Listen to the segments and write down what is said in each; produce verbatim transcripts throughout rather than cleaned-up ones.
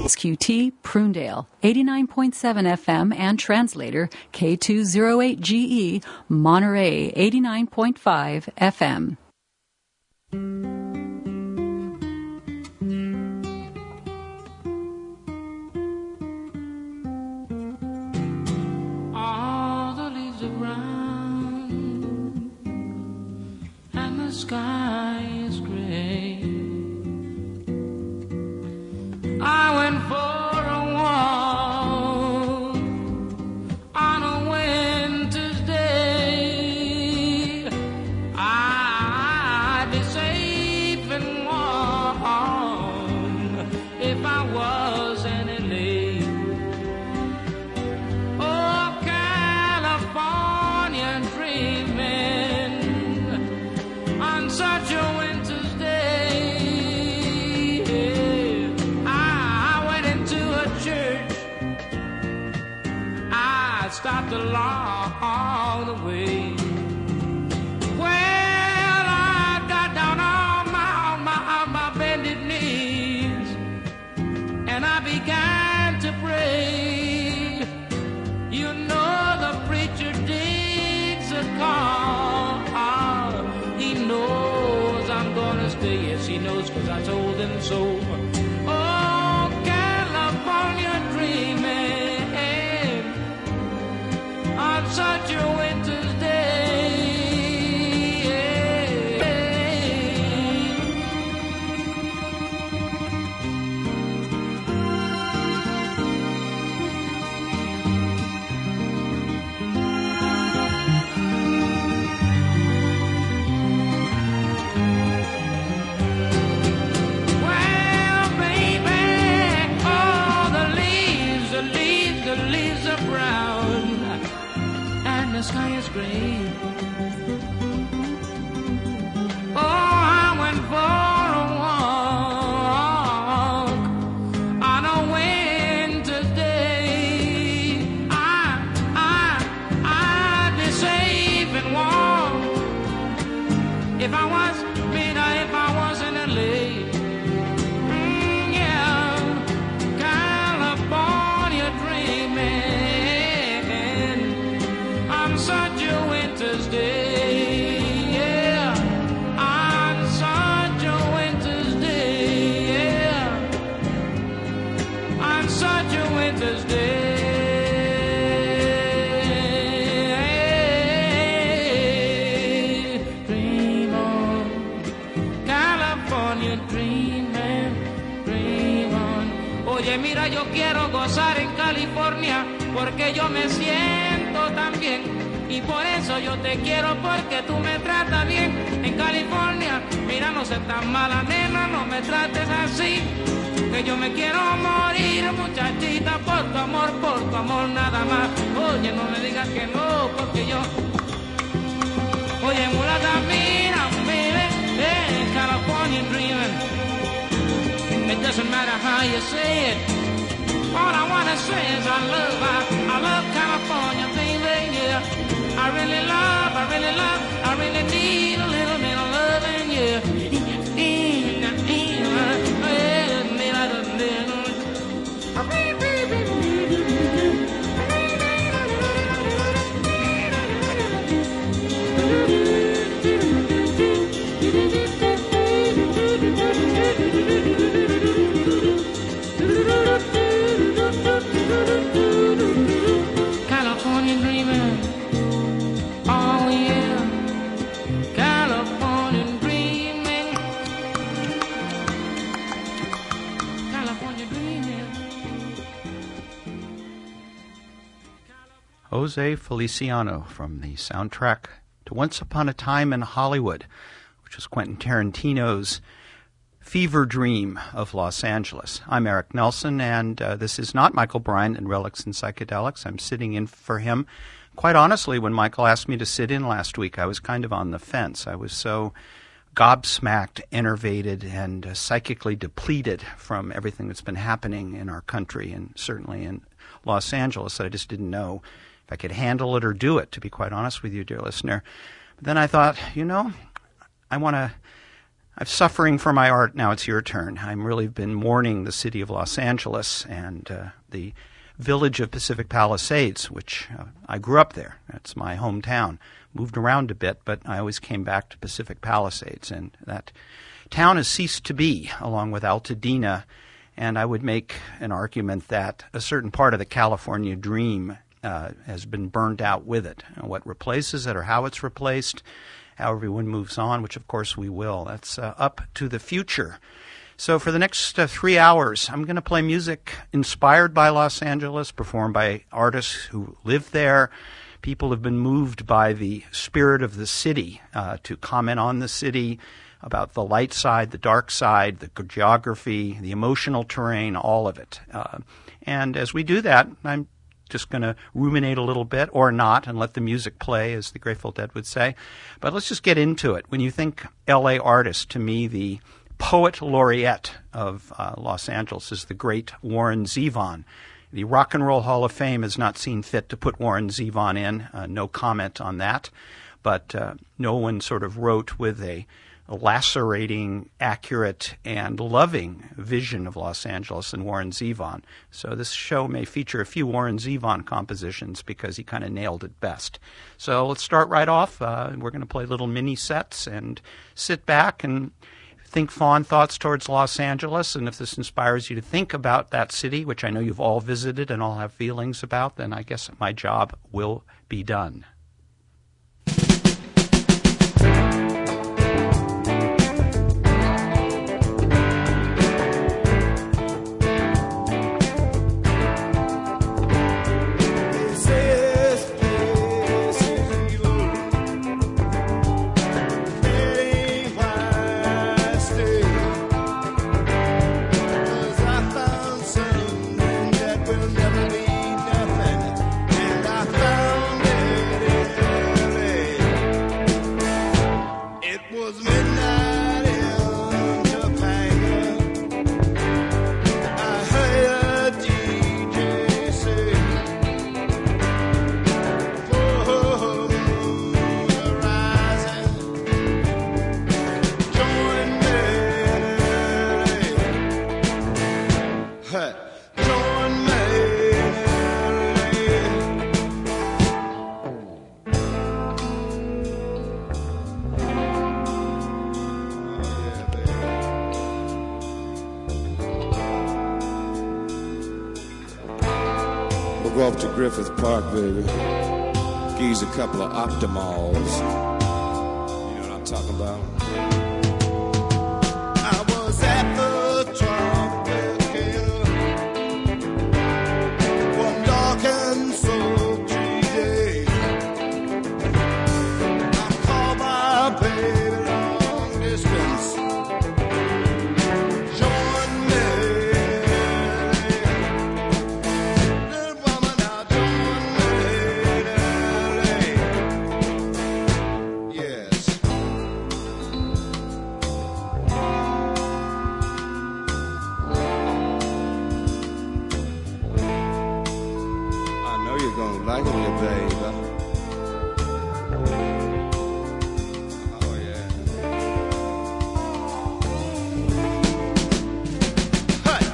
S Q T Prunedale, eighty-nine point seven F M and translator K two oh eight G E, Monterey, eighty-nine point five F M. All the leaves are brown and the sky is gray. I went for a walk on a winter's day. I'd be safe and warm if I was in L A. Oh, California dreaming on such a winter's day. Stopped along the way. Well, I got down on my, on my, on my bended knees, and I began to pray. You know the preacher digs a call. He knows I'm gonna stay. Yes, he knows, 'cause I told him so. Oh, California dreaming on such a winter's day. Well, baby, all the leaves, the leaves, the leaves are brown, the sky is gray. Oh, I went for a walk on a winter's day. I, I, I'd be safe and warm if I was, you know, if I was in L A. Mm, yeah, California dreaming on such a winter's day, yeah, on such a winter's day, yeah, on such a winter's day. Dream on, California dreaming, dream on. Oye, mira, yo quiero gozar en California porque yo me siento tan bien. Y por eso yo te quiero, porque tú me tratas bien. En California, mira, no seas tan mala, nena, no me trates así, que yo me quiero morir, muchachita, por tu amor, por tu amor nada más. Oye, no me digas que no, porque yo... Oye, mulata, mira, baby, hey, California dreaming. It doesn't matter how you say it. All I wanna say is I love, I, I love California, baby, yeah. I really love, I really love, I really need a little bit of loving, yeah. California dreaming. Oh yeah, California dreaming, California dreaming. Jose Feliciano from the soundtrack to Once Upon a Time in Hollywood, which was Quentin Tarantino's fever dream of Los Angeles. I'm Eric Nelson, and uh, this is not Michael Bryant and Relics and Psychedelics. I'm sitting in for him. Quite honestly, when Michael asked me to sit in last week, I was kind of on the fence. I was so gobsmacked, enervated, and uh, psychically depleted from everything that's been happening in our country and certainly in Los Angeles that I just didn't know if I could handle it or do it, to be quite honest with you, dear listener. But then I thought, you know, I want to I'm suffering for my art. Now it's your turn. I've really been mourning the city of Los Angeles and uh, the village of Pacific Palisades, which uh, I grew up there. That's my hometown. Moved around a bit, but I always came back to Pacific Palisades, and that town has ceased to be, along with Altadena, and I would make an argument that a certain part of the California dream uh, has been burned out with it. And what replaces it or how it's replaced, how everyone moves on, which of course we will. That's uh, up to the future. So for the next uh, three hours, I'm going to play music inspired by Los Angeles, performed by artists who live there. People have been moved by the spirit of the city uh, to comment on the city, about the light side, the dark side, the geography, the emotional terrain, all of it. Uh, and as we do that, I'm just going to ruminate a little bit, or not, and let the music play, as the Grateful Dead would say. But let's just get into it. When you think L A artist, to me, the poet laureate of uh, Los Angeles is the great Warren Zevon. The Rock and Roll Hall of Fame has not seen fit to put Warren Zevon in. Uh, no comment on that. But uh, no one sort of wrote with a lacerating, accurate, and loving vision of Los Angeles and Warren Zevon. So this show may feature a few Warren Zevon compositions because he kind of nailed it best. So let's start right off. Uh, we're going to play little mini sets and sit back and think fond thoughts towards Los Angeles. And if this inspires you to think about that city, which I know you've all visited and all have feelings about, then I guess my job will be done. Go off to Griffith Park, baby. Give you a couple of Optimals. You know what I'm talking about? I was at the Tropicana one dark and sultry day. I called my baby long distance. Join me. Like it, baby. Oh, yeah. Hey!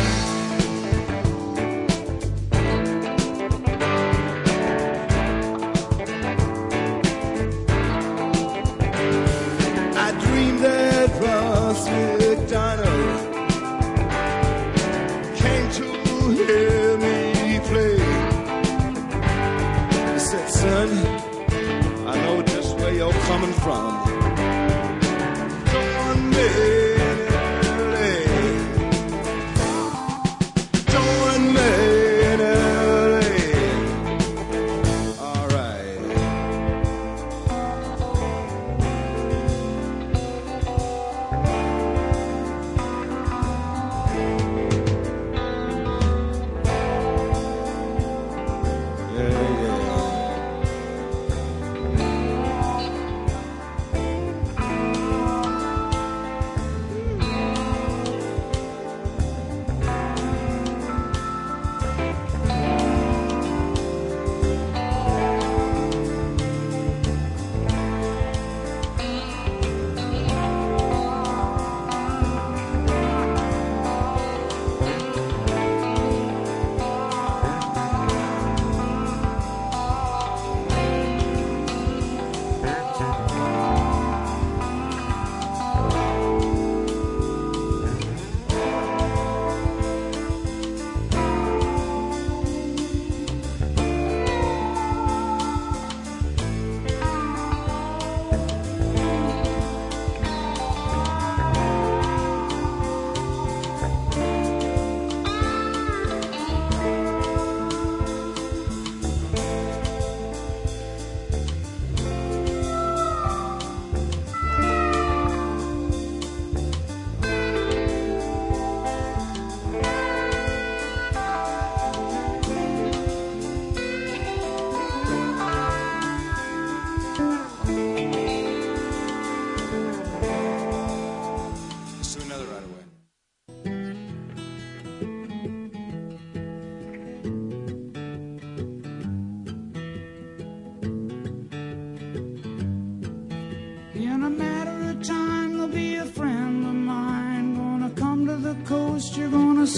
I dreamed that Ross McDonald came to hear me play. Son, I know just where you're coming from. Join me in L A. Join me in L A. All right. Yeah, yeah.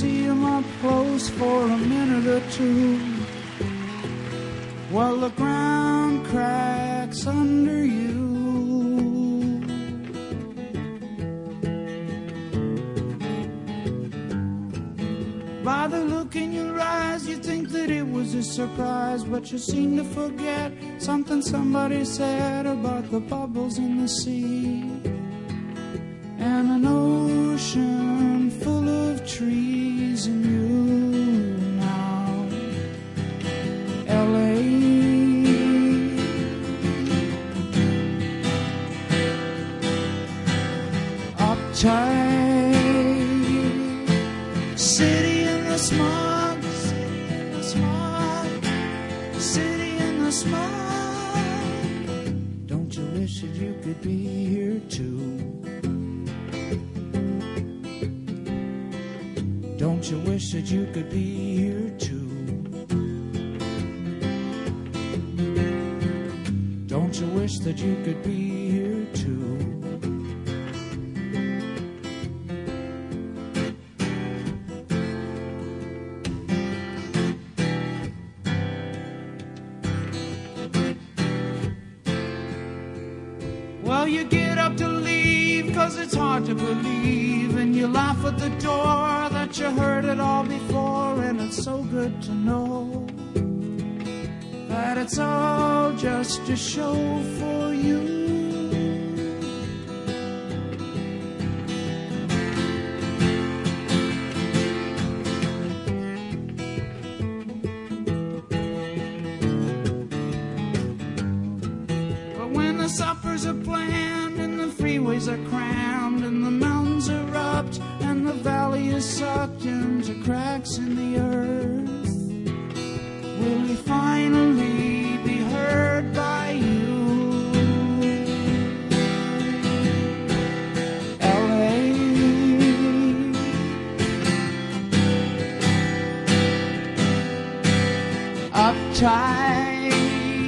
see 'em up close for a minute or two. Well, the ground cracks under you. By the look in your eyes, you think that it was a surprise, but you seem to forget something somebody said about the bubbles in the sea and an ocean full of trees and you now. L A uptight city in the smog, city in the smog, city in the smog. Don't you wish that you could be here too? Don't you wish that you could be here too? Don't you wish that you could be here too? Well, you get up to leave 'cause it's hard to believe, and you laugh at the door that you heard it all before, and it's so good to know that it's all just a show for you. But when the suppers are planned and the freeways are crammed and the mountains erupt and the valley is sucked into cracks in the earth, will he finally be heard by you? L A uptight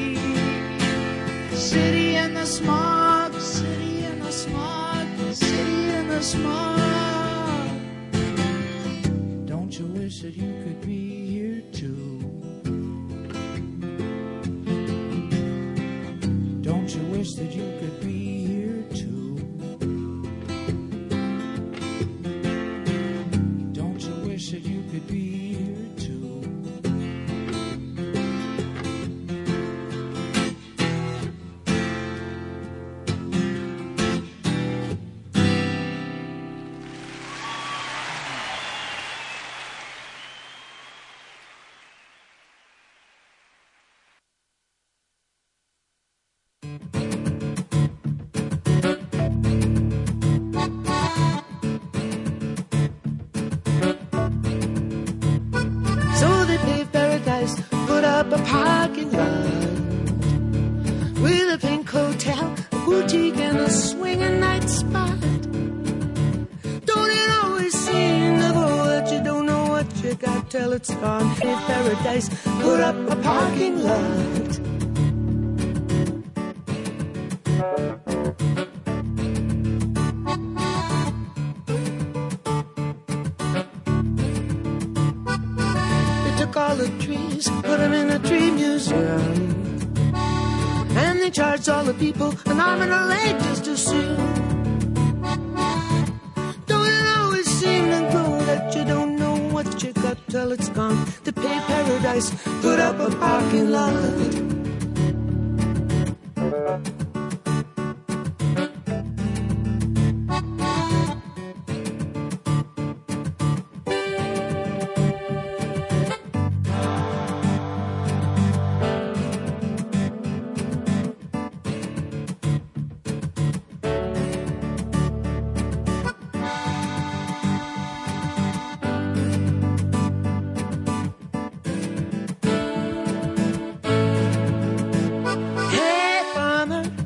city in the smog, city in the smog, city in the smog. Don't you wish that you could be here too? Don't you wish that you could be here too? Don't you wish that you could be here too? A parking lot with a pink hotel, a boutique, and a swinging night spot. Don't it always seem to go that you don't know what you got till it's gone? Paved paradise, put up a parking lot. All the trees, put them in a tree museum, and they charged all the people an arm and a leg just to see. Don't it always seem to go that you don't know what you got till it's gone? To pay paradise, put up a parking lot. Hey, farmer,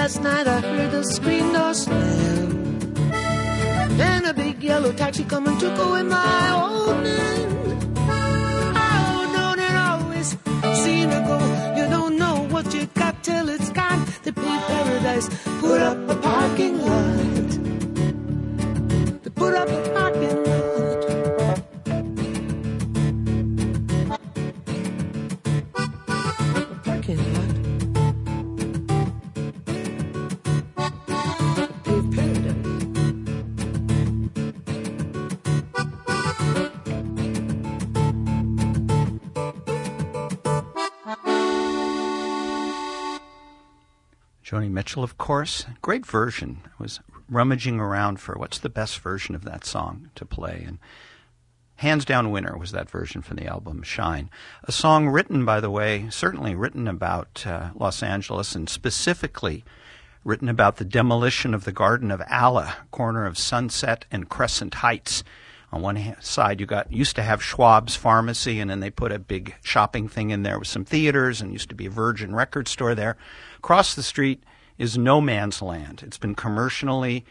last night I heard the screen door slam, and a big yellow taxi come and took away my old man. Oh, don't it always seem to go? You don't know what you got till it's gone. They pay paradise, put up a parking lot. They put up a parking lot. A parking lot. Joni Mitchell, of course. Great version. I was rummaging around for what's the best version of that song to play, and hands down winner was that version from the album Shine. A song written, by the way, certainly written about uh, Los Angeles, and specifically written about the demolition of the Garden of Allah, corner of Sunset and Crescent Heights. On one side, you got used to have Schwab's Pharmacy, and then they put a big shopping thing in there with some theaters, and used to be a Virgin record store there. Across the street is no man's land. It's been commercially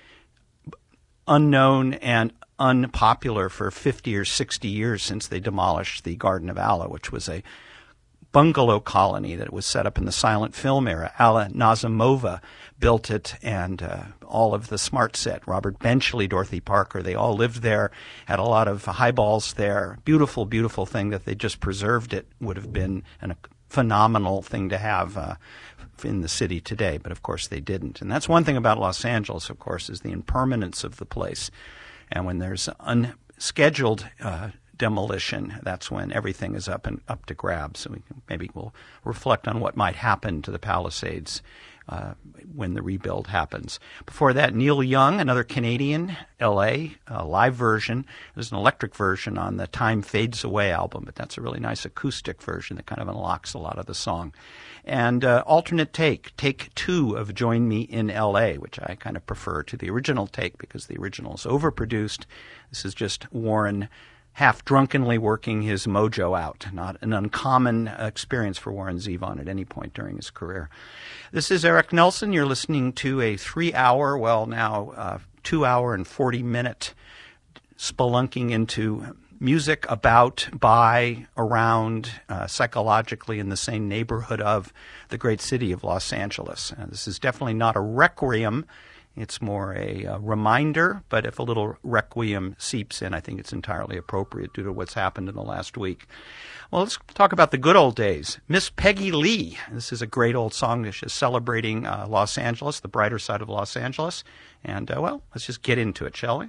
unknown and unpopular for fifty or sixty years since they demolished the Garden of Allah, which was a bungalow colony that was set up in the silent film era. Alla Nazimova built it, and uh, all of the smart set, Robert Benchley, Dorothy Parker, they all lived there, had a lot of highballs there. Beautiful, beautiful thing that they just preserved it. Would have been an, a phenomenal thing to have uh, in the city today, but of course they didn't. And that's one thing about Los Angeles, of course, is the impermanence of the place. And when there's unscheduled uh, demolition, that's when everything is up and up to grab. So we can, maybe we'll reflect on what might happen to the Palisades uh, when the rebuild happens. Before that, Neil Young, another Canadian, L A, a live version. There's an electric version on the Time Fades Away album, but that's a really nice acoustic version that kind of unlocks a lot of the song. And uh, alternate take, take two of Join Me in L A, which I kind of prefer to the original take because the original is overproduced. This is just Warren half drunkenly working his mojo out. Not an uncommon experience for Warren Zevon at any point during his career. This is Eric Nelson. You're listening to a three-hour, well, now uh, two-hour and forty-minute spelunking into music about, by, around, uh, psychologically in the same neighborhood of the great city of Los Angeles. Uh, this is definitely not a requiem. It's more a, a reminder, but if a little requiem seeps in, I think it's entirely appropriate due to what's happened in the last week. Well, let's talk about the good old days. Miss Peggy Lee. This is a great old song that's just celebrating uh, Los Angeles, the brighter side of Los Angeles. And, uh, well, let's just get into it, shall we?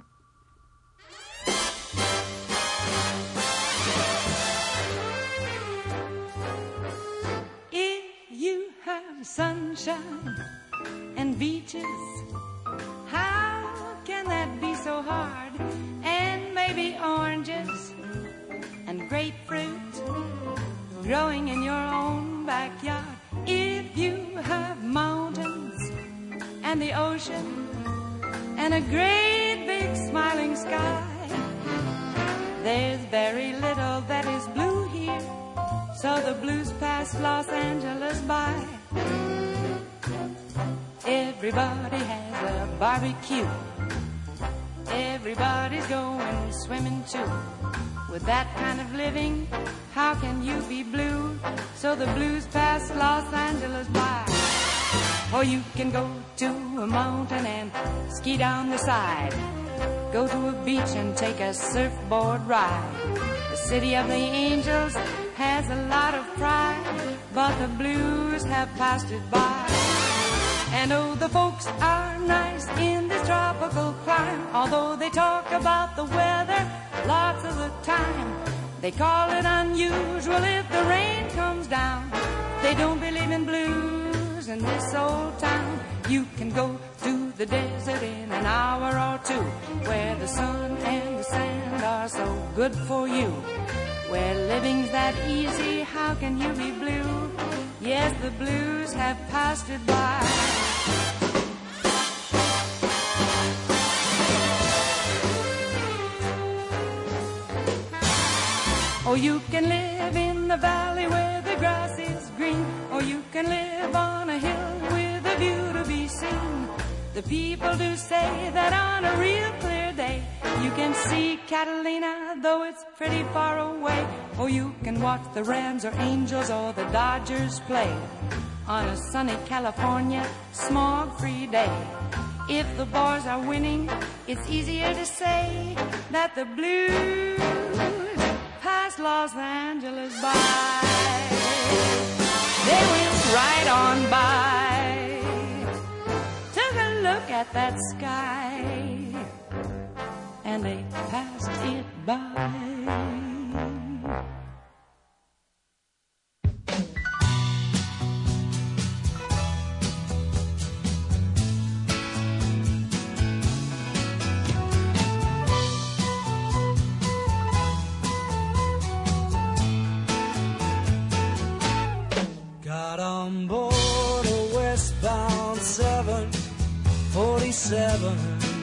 If you have sunshine and beaches, how can that be so hard? And maybe oranges and grapefruit growing in your own backyard. If you have mountains and the ocean and a great big smiling sky, there's very little that is blue here, so the blues pass Los Angeles by. Everybody has a barbecue. Everybody's going swimming too. With that kind of living, how can you be blue? So the blues pass Los Angeles by. Or you can go to a mountain and ski down the side. Go to a beach and take a surfboard ride. The city of the angels has a lot of pride, but the blues have passed it by. And oh, the folks are nice in this tropical clime. Although they talk about the weather lots of the time, they call it unusual if the rain comes down. They don't believe in blues in this old town. You can go to the desert in an hour or two, where the sun and the sand are so good for you. Where living's that easy, how can you be blue? Yes, the blues have passed it by. Or you can live in the valley where the grass is green, or you can live on a hill with a view to be seen. The people do say that on a real clear day you can see Catalina, though it's pretty far away. Or you can watch the Rams or Angels or the Dodgers play on a sunny California smog-free day. If the boys are winning, it's easier to say that the Blues pass Los Angeles by. They went right on by. Took a look at that sky, and they passed it by. Got on board a westbound seven forty-seven.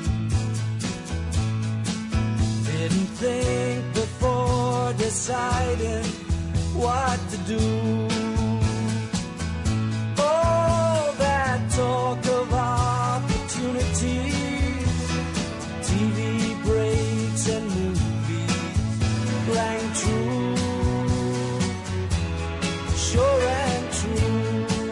Didn't think before deciding what to do. Oh, that talk of opportunities, T V breaks and movies rang true, sure and true.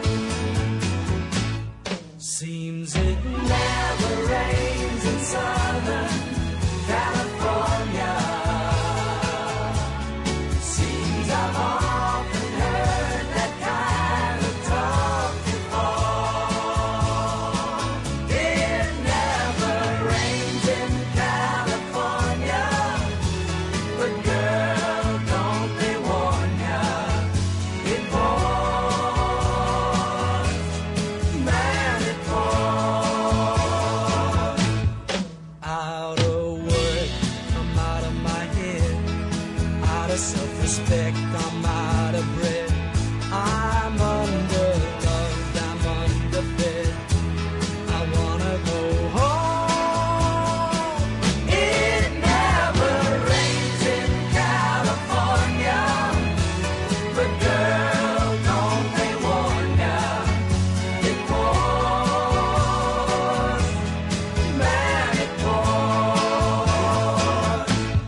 Seems it never rains in Southern California. Seems I've often heard that kind of talk before. It never rains in California, but girl, don't they warn ya, it pours, man, it pours. Out of work, I'm out of my head. Out of self-respect, I'm out of breath. I'm underloved, I'm underfed. I wanna go home. It never rains in California, but girl, don't they warn ya, it pours, man, it pours.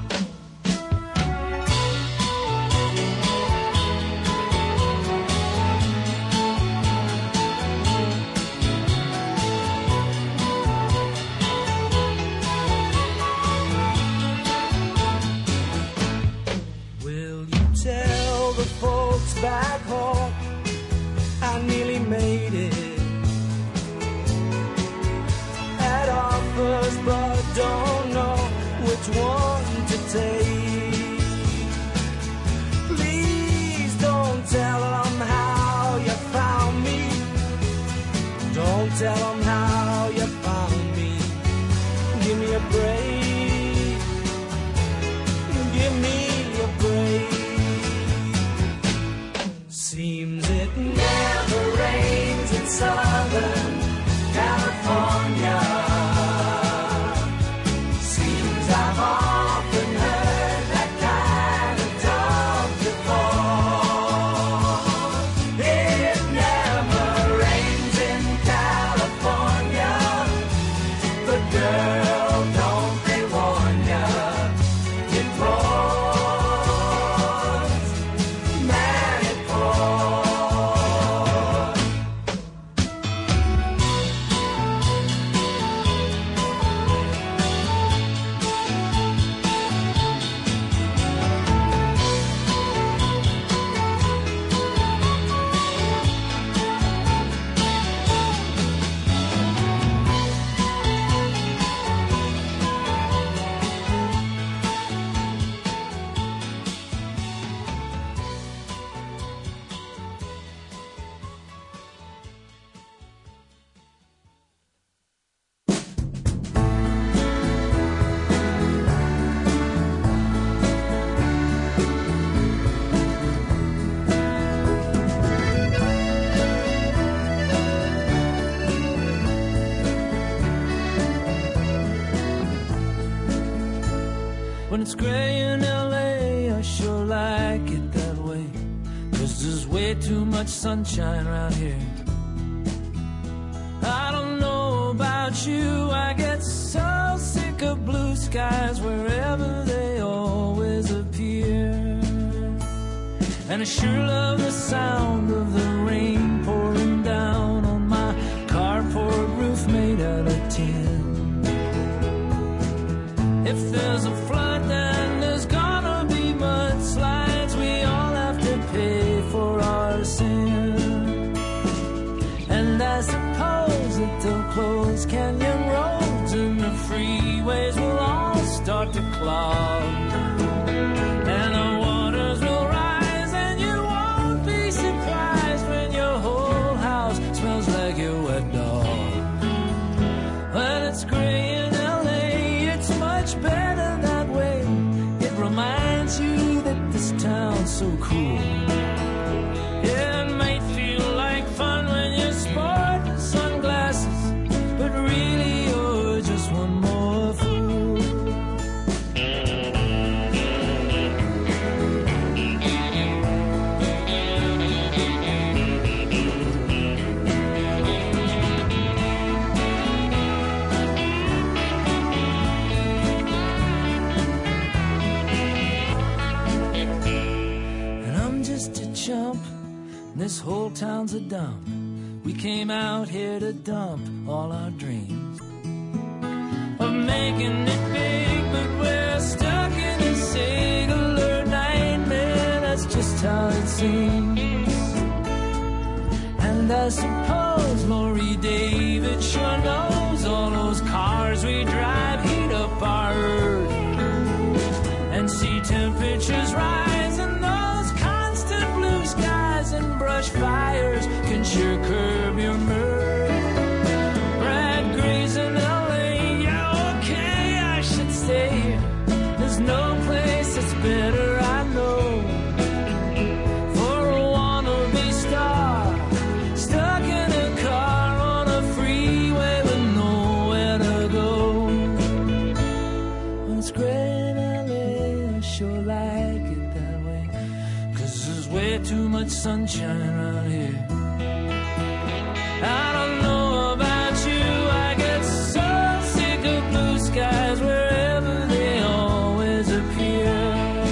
Will you tell the folks back home I nearly made it? Had offers but don't know which one to take. Please don't tell them how you found me. Don't tell them how you found me. Give me a break. Give me a break. Seems it never rains in Southern California. Seems I've often heard that kind of talk before. It never rains in California, but girl, don't they warn ya, it pours, man, it pours. When it's gray in L A, I sure like it that way, 'cause there's way too much sunshine around here. about you. I get so sick of blue skies wherever they always appear. And I sure love the sound of the rain pouring down on my carport roof made out of tin. If there's a flood, then there's gonna be mudslides. We all have to pay for our sin. And I suppose that they'll close canyon roads and the freeways will all start to clog. And the waters will rise and you won't be surprised when your whole house smells like your wet dog. When it's gray in L A, it's much better that way. It reminds you that this town's so cool. Yeah, it might feel like fun when you're sporting sunglasses, but really you're just one more fool. And I'm just a chump, this whole town's a dump. We came out here to dump all our dreams of making it big, but we're stuck in a singular nightmare. That's just how it seems. And I suppose Laurie David sure knows all those cars we drive heat up our earth and see temperatures rise, and those constant blue skies and brush fires can sure curb your mirth. Brad Gray's in L A, yeah, okay, I should stay here. There's no place that's better, I know, for a wannabe star stuck in a car on a freeway with nowhere to go. When it's gray in L A, I sure like it that way, 'cause there's way too much sunshine around here. I don't know about you, I get so sick of blue skies wherever they always appear.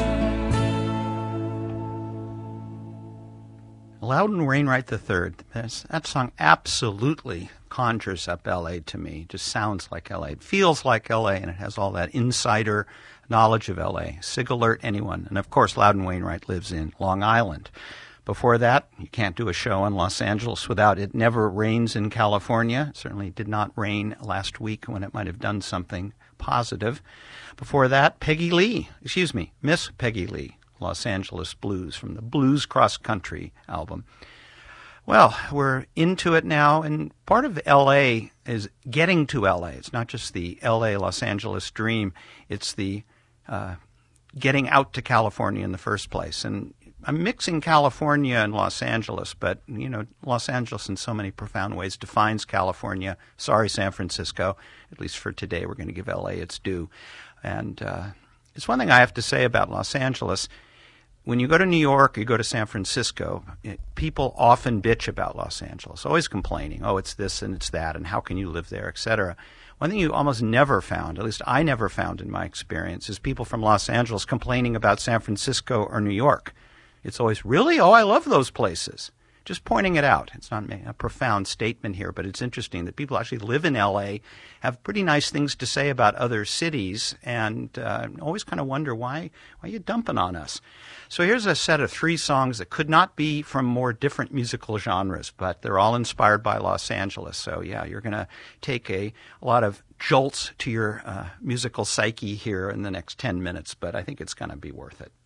Loudon Wainwright the third. That song absolutely conjures up L A to me. It just sounds like L A. It feels like L A, and it has all that insider knowledge of L A. Sig alert anyone. And, of course, Loudon Wainwright lives in Long Island. Before that, you can't do a show in Los Angeles without It Never Rains in California. It certainly did not rain last week when it might have done something positive. Before that, Peggy Lee, excuse me, Miss Peggy Lee, Los Angeles Blues from the Blues Cross Country album. Well, we're into it now, and part of L A is getting to L A. It's not just the L A Los Angeles dream. It's the uh, getting out to California in the first place. And I'm mixing California and Los Angeles, but, you know, Los Angeles in so many profound ways defines California. Sorry, San Francisco. At least for today, we're going to give L A its due. And uh, it's one thing I have to say about Los Angeles. When you go to New York, you go to San Francisco, it, people often bitch about Los Angeles, always complaining, oh, it's this and it's that, and how can you live there, et cetera. One thing you almost never found, at least I never found in my experience, is people from Los Angeles complaining about San Francisco or New York. It's always, really? Oh, I love those places. Just pointing it out. It's not a profound statement here, but it's interesting that people actually live in L A, have pretty nice things to say about other cities, and uh, always kind of wonder, why, why are you dumping on us? So here's a set of three songs that could not be from more different musical genres, but they're all inspired by Los Angeles. So, yeah, you're going to take a, a lot of jolts to your uh, musical psyche here in the next ten minutes, but I think it's going to be worth it.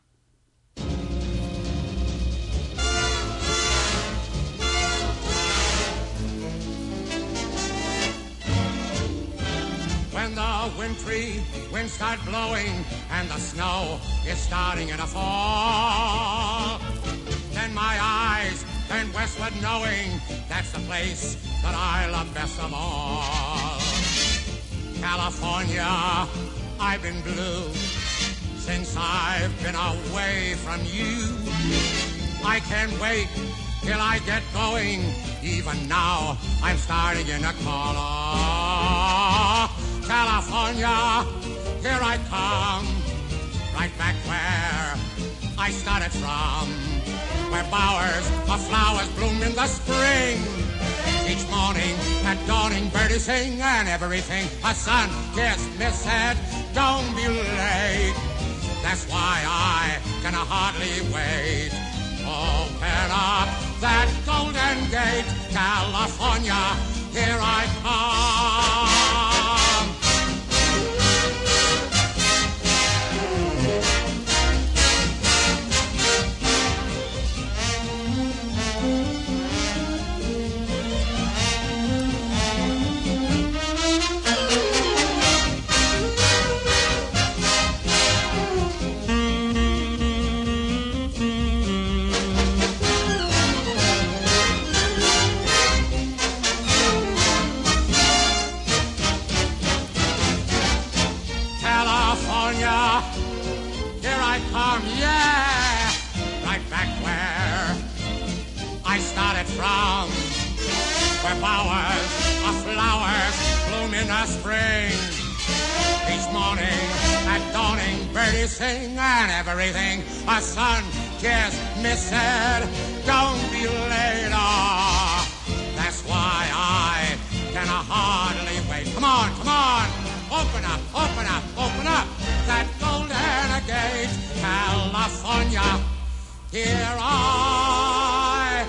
When the wintry winds start blowing and the snow is starting to fall, then my eyes turn westward knowing that's the place that I love best of all. California, I've been blue since I've been away from you. I can't wait till I get going. Even now, I'm starting in a color. California, here I come, right back where I started from, where bowers of flowers bloom in the spring. Each morning at dawning, birdies sing and everything. A sun kissed me said, don't be late. That's why I can hardly wait. Open up that golden gate, California, here I come. Here I come, yeah, right back where I started from, where bowers of flowers bloom in the spring. Each morning at dawning, birdies sing and everything. A sun kissed me said, don't be late. Oh, that's why I can hardly wait. Come on, come on, open up, open up, open up that golden gate, California, here I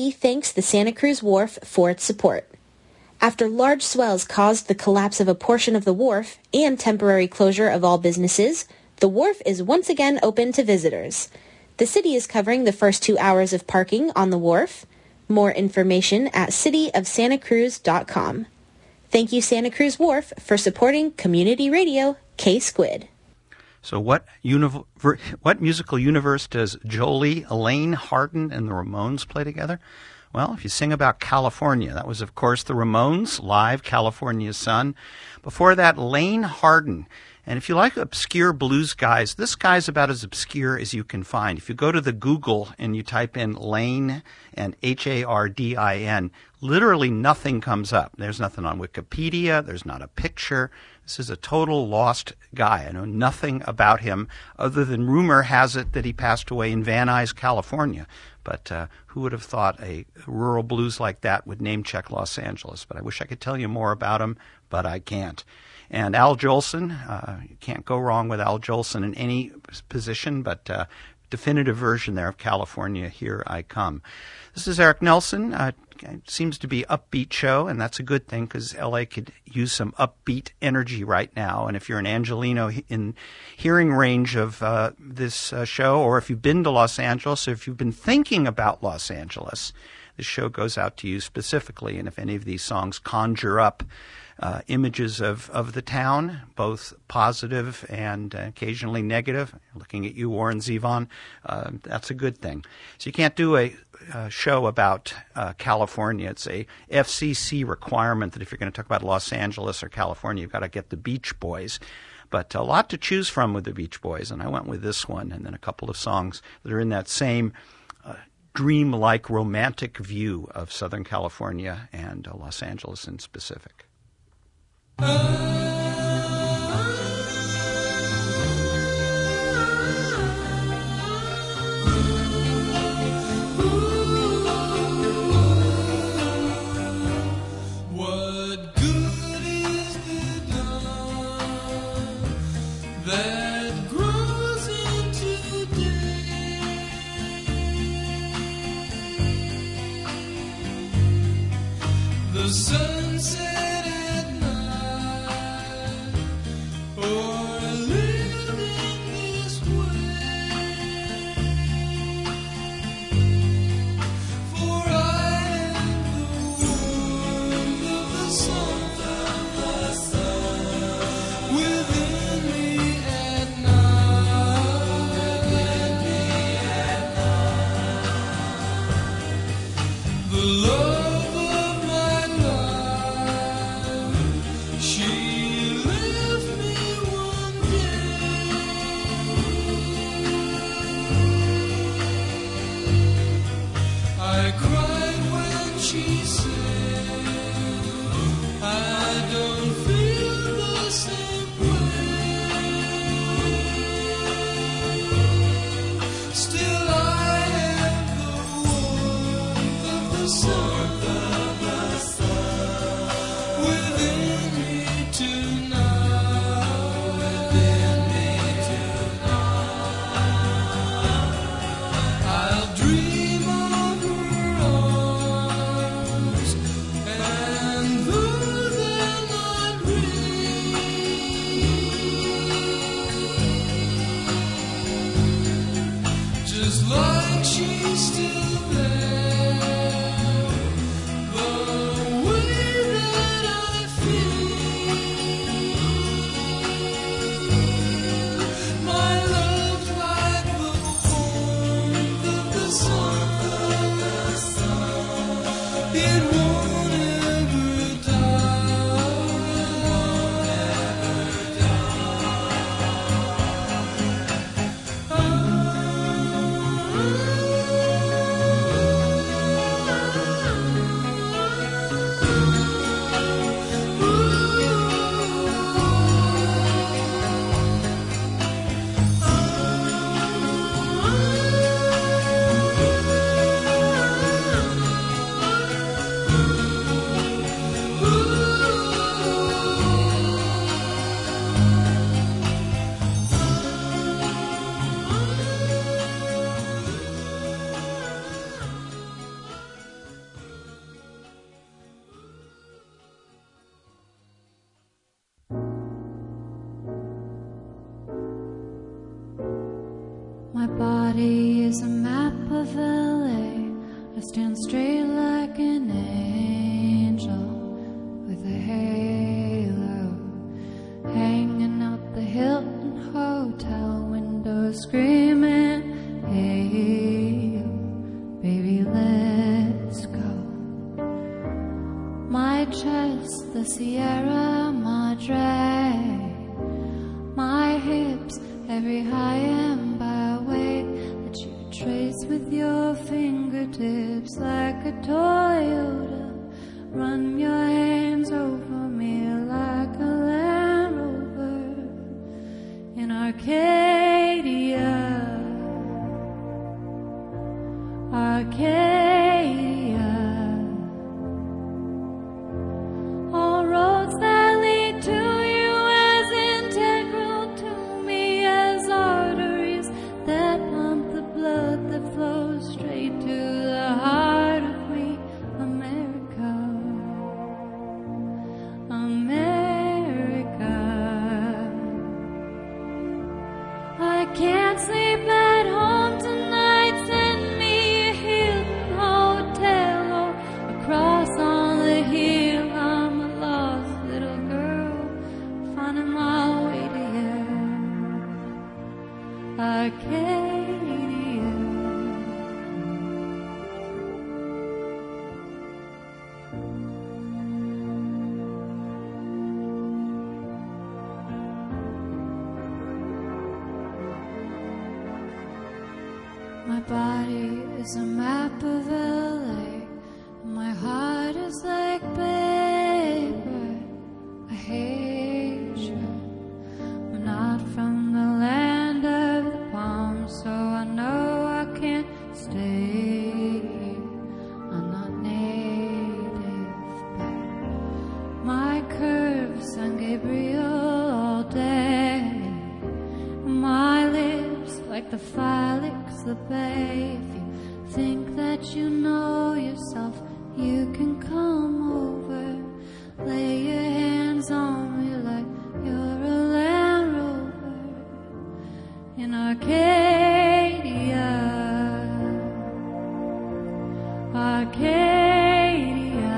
E thanks the Santa Cruz Wharf for its support. After large swells caused the collapse of a portion of the wharf and temporary closure of all businesses, the wharf is once again open to visitors. The city is covering the first two hours of parking on the wharf. More information at city of santa cruz dot com. Thank you, Santa Cruz Wharf, for supporting Community Radio K-Squid. So what univ- what musical universe does Jolie, Elaine Hardin, and the Ramones play together? Well, if you sing about California, that was, of course, the Ramones, live California's Sun. Before that, Elaine Hardin. And if you like obscure blues guys, this guy's about as obscure as you can find. If you go to the Google and you type in Lane and H A R D I N, literally nothing comes up. There's nothing on Wikipedia. There's not a picture. This is a total lost guy. I know nothing about him other than rumor has it that he passed away in Van Nuys, California. But uh, who would have thought a rural blues like that would name-check Los Angeles? But I wish I could tell you more about him, but I can't. And Al Jolson, uh, you can't go wrong with Al Jolson in any position, but uh, definitive version there of California, Here I Come. This is Eric Nelson. Uh, it seems to be an upbeat show, and that's a good thing because L A could use some upbeat energy right now. And if you're an Angelino in hearing range of uh, this uh, show, or if you've been to Los Angeles, or if you've been thinking about Los Angeles, this show goes out to you specifically. And if any of these songs conjure up Uh, images of, of the town, both positive and uh, occasionally negative. Looking at you, Warren Zevon, uh, that's a good thing. So you can't do a, a show about uh, California. It's a F C C requirement that if you're going to talk about Los Angeles or California, you've got to get the Beach Boys. But a lot to choose from with the Beach Boys, and I went with this one and then a couple of songs that are in that same uh, dream-like romantic view of Southern California and uh, Los Angeles in specific. What good is the dawn that grows into day? The sunset love of my life. body is a map of L A. I stand straight like an angel with a halo hanging out the Hilton Hotel window, screaming, hey, baby, let's go. My chest, the Sierra Madre. My hips, every high and byway that you trace with your fingertips like a Toyota. Run your hands over me like a Land Rover in Arcadia. Arcadia. All roads that lead to you as integral to me as arteries that pump the blood that flows straight to the heart of me, America. America. I can't sleep at home tonight. Send me a Hilton hotel or across on the hill. I'm a lost little girl finding my way to you, Arcadia. My body is a map of L A. My heart is like paper. I hate you. I'm not from the land of the palm, so I know I can't stay here. I'm not native, but my curves San Gabriel all day. My lips like the phylics, the bay. If you think that you know yourself, you can come over. Lay your hands on me like you're a Land Rover in Arcadia. Arcadia.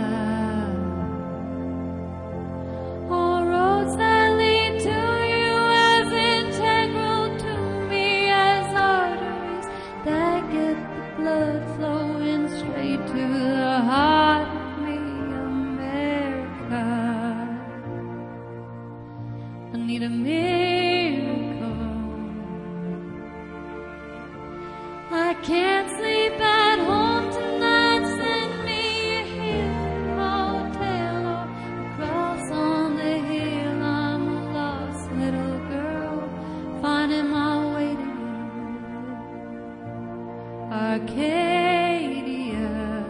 All roads that lead to you as integral to me as arteries that get the blood flowing straight to the heart of me, America. I need a miracle. I can't sleep at home tonight. Send me a Hilton hotel or across on the hill. I'm a lost little girl finding my way to you, Arcadia.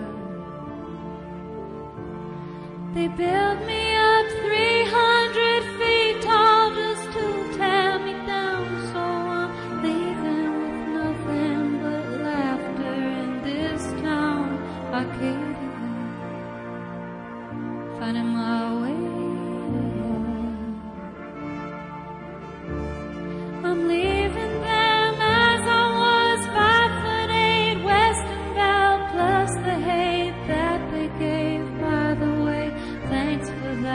They built me up three hundred feet tall just to tear me down, so I'm leaving with nothing but laughter in this town, Arcadia, finding my way to you. I'm leaving them as I was, five foot eight, western bound, plus the hate that they gave. By the way, thanks for the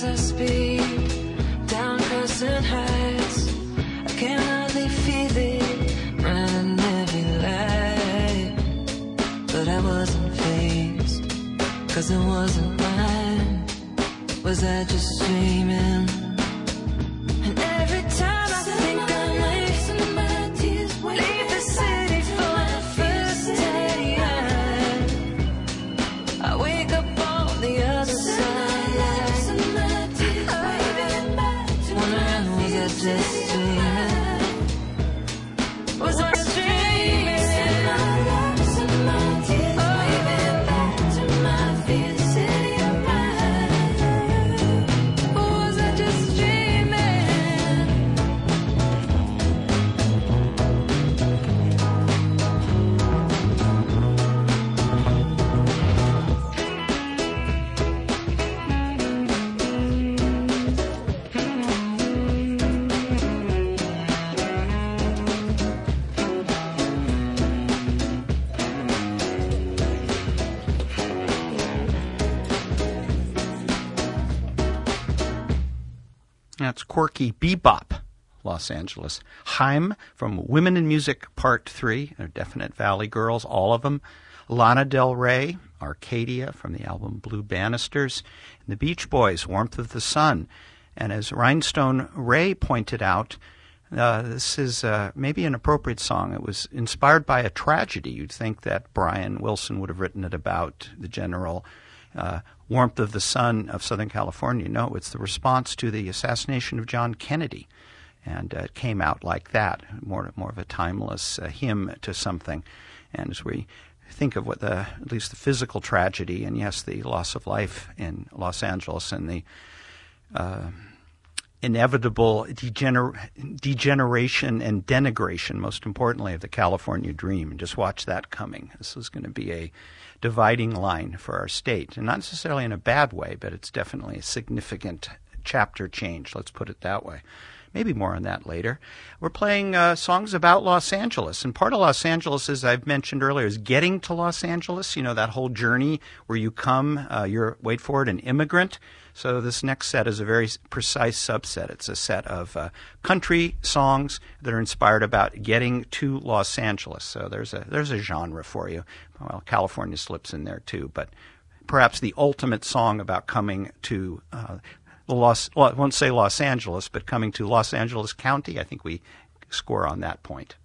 I speed down Crescent Heights, I can hardly feel it running heavy light. But I wasn't fazed, cause it wasn't mine. Was I just dreaming? And every time I think I might leave the city for the first time, I wake up on the other side, wondering was I just dreaming? Was I just dreaming? That's Corky Bebop, Los Angeles. Haim from Women in Music Part three, they're Definite Valley Girls, all of them. Lana Del Rey, Arcadia from the album Blue Banisters. And the Beach Boys, Warmth of the Sun. And as Rhinestone Ray pointed out, uh, this is uh, maybe an appropriate song. It was inspired by a tragedy. You'd think that Brian Wilson would have written it about the general uh, warmth of the sun of Southern California. No, it's the response to the assassination of John Kennedy. And uh, it came out like that, more, more of a timeless uh, hymn to something. And as we think of what the, at least the physical tragedy, and yes, the loss of life in Los Angeles and the uh, inevitable degener- degeneration and denigration, most importantly, of the California dream. And just watch that coming. This is going to be a dividing line for our state. And not necessarily in a bad way, but it's definitely a significant chapter change, let's put it that way. Maybe more on that later. We're playing uh, songs about Los Angeles. And part of Los Angeles, as I've mentioned earlier, is getting to Los Angeles. You know, that whole journey where you come, uh, you're, wait for it, an immigrant. So this next set is a very precise subset. It's a set of uh, country songs that are inspired about getting to Los Angeles. So there's a there's a genre for you. Well, California slips in there too, but perhaps the ultimate song about coming to uh, the Los, well, I won't say Los Angeles, but coming to Los Angeles County. I think we score on that point.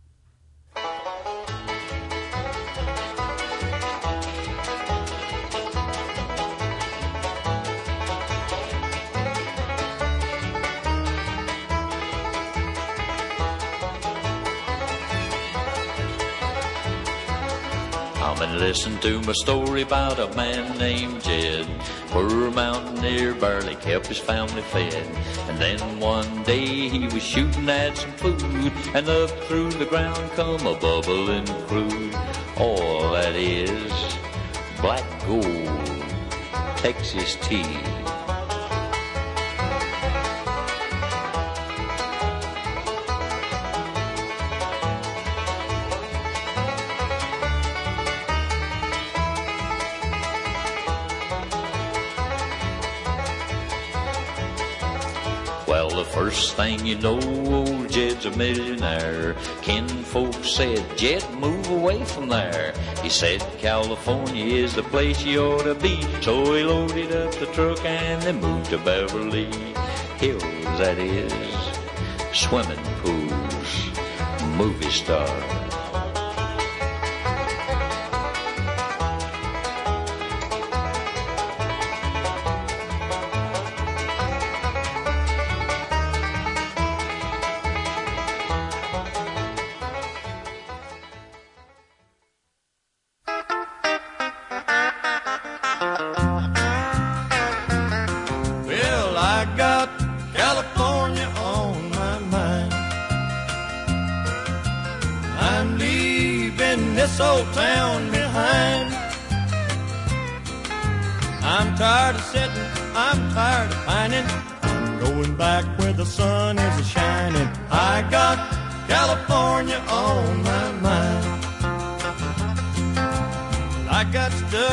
Come and listen to my story about a man named Jed. Poor mountaineer barely kept his family fed. And then one day he was shooting at some food, and up through the ground come a bubbling crude. All that is black gold, Texas tea. Well, the first thing you know, old Jed's a millionaire. Kinfolk said, Jed, move away from there. He said, California is the place you ought to be. So he loaded up the truck and they moved to Beverly Hills, that is, swimming pools, movie stars. This old town behind. I'm tired of sitting, I'm tired of pining. I'm going back where the sun is a-shining. I got California on my mind. I got stuck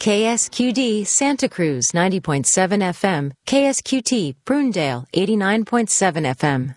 K S Q D Santa Cruz ninety point seven F M, K S Q T Brewndale eighty-nine point seven F M.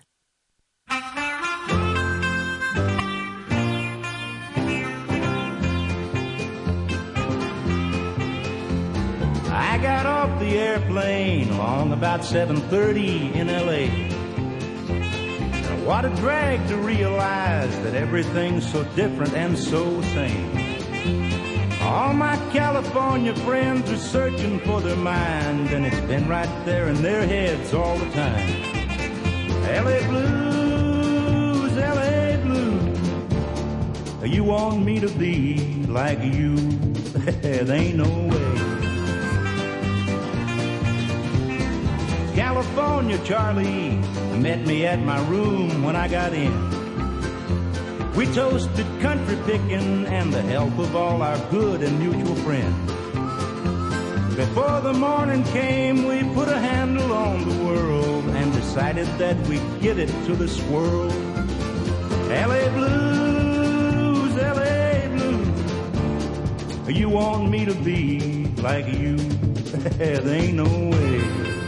I got off the airplane along about seven thirty in L A. What a drag to realize that everything's so different and so same. All my California friends are searching for their mind, and it's been right there in their heads all the time. L A blues, L A blues. You want me to be like you? There ain't no way. California Charlie met me at my room when I got in. We toasted country picking and the health of all our good and mutual friends. Before the morning came, we put a handle on the world and decided that we'd get it to the swirl. L A blues, L A blues. You want me to be like you? There ain't no way.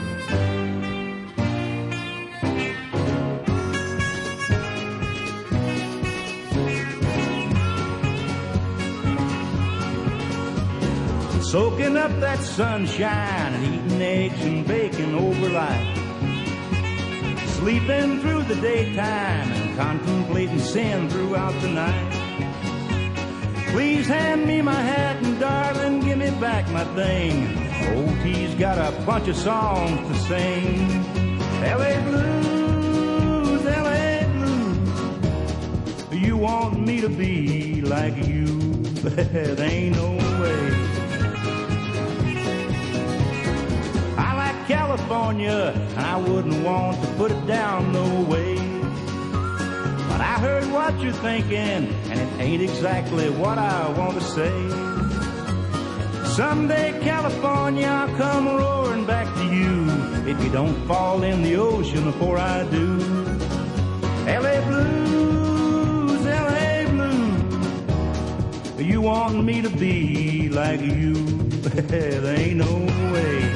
Soaking up that sunshine and eating eggs and bacon over life. Sleeping through the daytime and contemplating sin throughout the night. Please hand me my hat and darling, give me back my thing. O T's got a bunch of songs to sing. L A blues, L A blues. You want me to be like you? There ain't no way. California, and I wouldn't want to put it down no way. But I heard what you're thinking, and it ain't exactly what I want to say. Someday, California, I'll come roaring back to you if you don't fall in the ocean before I do. L A blues, L A blues. You want me to be like you? There ain't no way.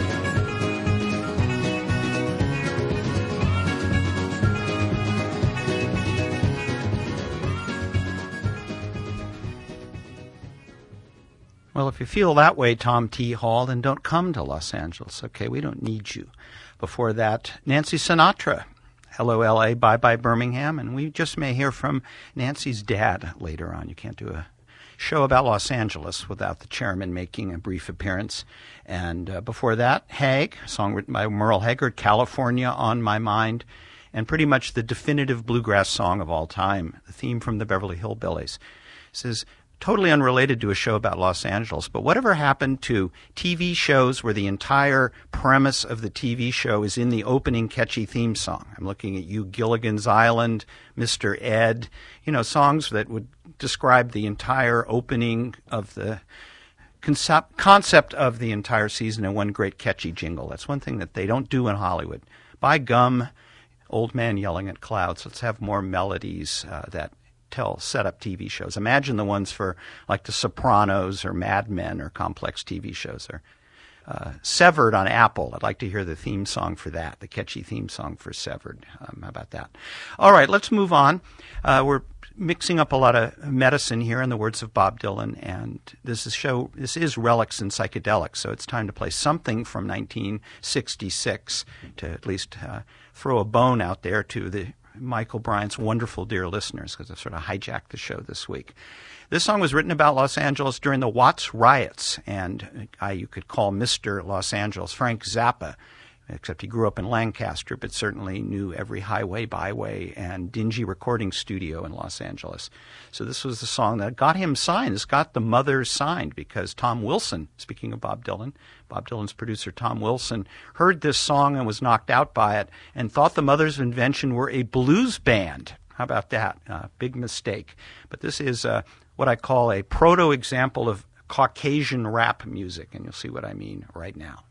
Well, if you feel that way, Tom T. Hall, then don't come to Los Angeles, okay? We don't need you. Before that, Nancy Sinatra, Hello L A, Bye Bye Birmingham, and we just may hear from Nancy's dad later on. You can't do a show about Los Angeles without the chairman making a brief appearance. And uh, before that, Haig, a song written by Merle Haggard, California on My Mind, and pretty much the definitive bluegrass song of all time, the theme from the Beverly Hillbillies. It says, totally unrelated to a show about Los Angeles, but whatever happened to T V shows where the entire premise of the T V show is in the opening catchy theme song? I'm looking at you, Gilligan's Island, Mister Ed, you know, songs that would describe the entire opening of the concept, concept of the entire season in one great catchy jingle. That's one thing that they don't do in Hollywood. By gum, Old Man Yelling at Clouds. Let's have more melodies uh, that tell set up T V shows. Imagine the ones for like The Sopranos or Mad Men or complex T V shows. Or uh, Severed on Apple. I'd like to hear the theme song for that, the catchy theme song for Severed. Um, how about that? All right, let's move on. Uh, we're mixing up a lot of medicine here in the words of Bob Dylan, and this is show this is Relics and Psychedelics, so it's time to play something from nineteen sixty-six to at least uh, throw a bone out there to the Michael Bryant's wonderful dear listeners, because I sort of hijacked the show this week. This song was written about Los Angeles during the Watts riots, and I, you could call Mister Los Angeles Frank Zappa, except he grew up in Lancaster, but certainly knew every highway, byway, and dingy recording studio in Los Angeles. So this was the song that got him signed. This got the Mothers signed because Tom Wilson, speaking of Bob Dylan, Bob Dylan's producer Tom Wilson, heard this song and was knocked out by it and thought the Mothers of Invention were a blues band. How about that? Uh, big mistake. But this is uh, what I call a proto-example of Caucasian rap music, and you'll see what I mean right now.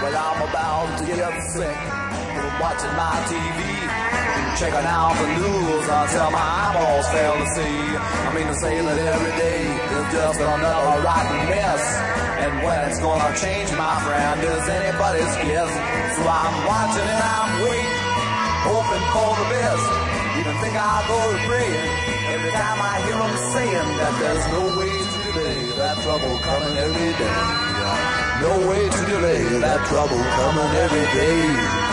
Well, I'm about to get sick from watching my T V, checking out the news until my eyeballs fail to see. I mean to say that every day is just another rotten mess, and when it's gonna change, my friend, is anybody's guess. So I'm watching and I'm waiting, hoping for the best. Even think I'll go to praying every time I hear them saying that there's no way to delay that trouble coming every day. No way to delay that trouble coming every day.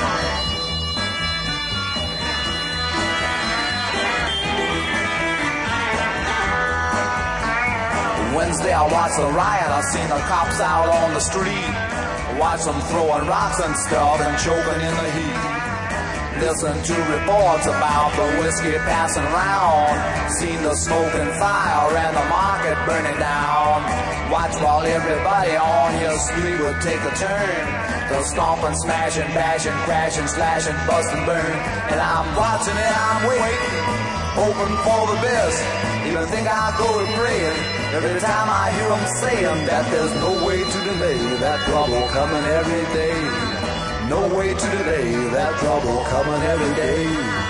Wednesday I watched the riot, I seen the cops out on the street. Watch them throwing rocks and stuff and choking in the heat. Listen to reports about the whiskey passing around. Seen the smoke and fire and the market burning down. Watch while everybody on your street would take a turn. They'll stomp and smash and bash and crash and slash and bust and burn. And I'm watching and I'm waiting, hoping for the best. Even think I'll go to praying every time I hear them saying that there's no way to delay that trouble coming every day. No way to delay that trouble coming every day.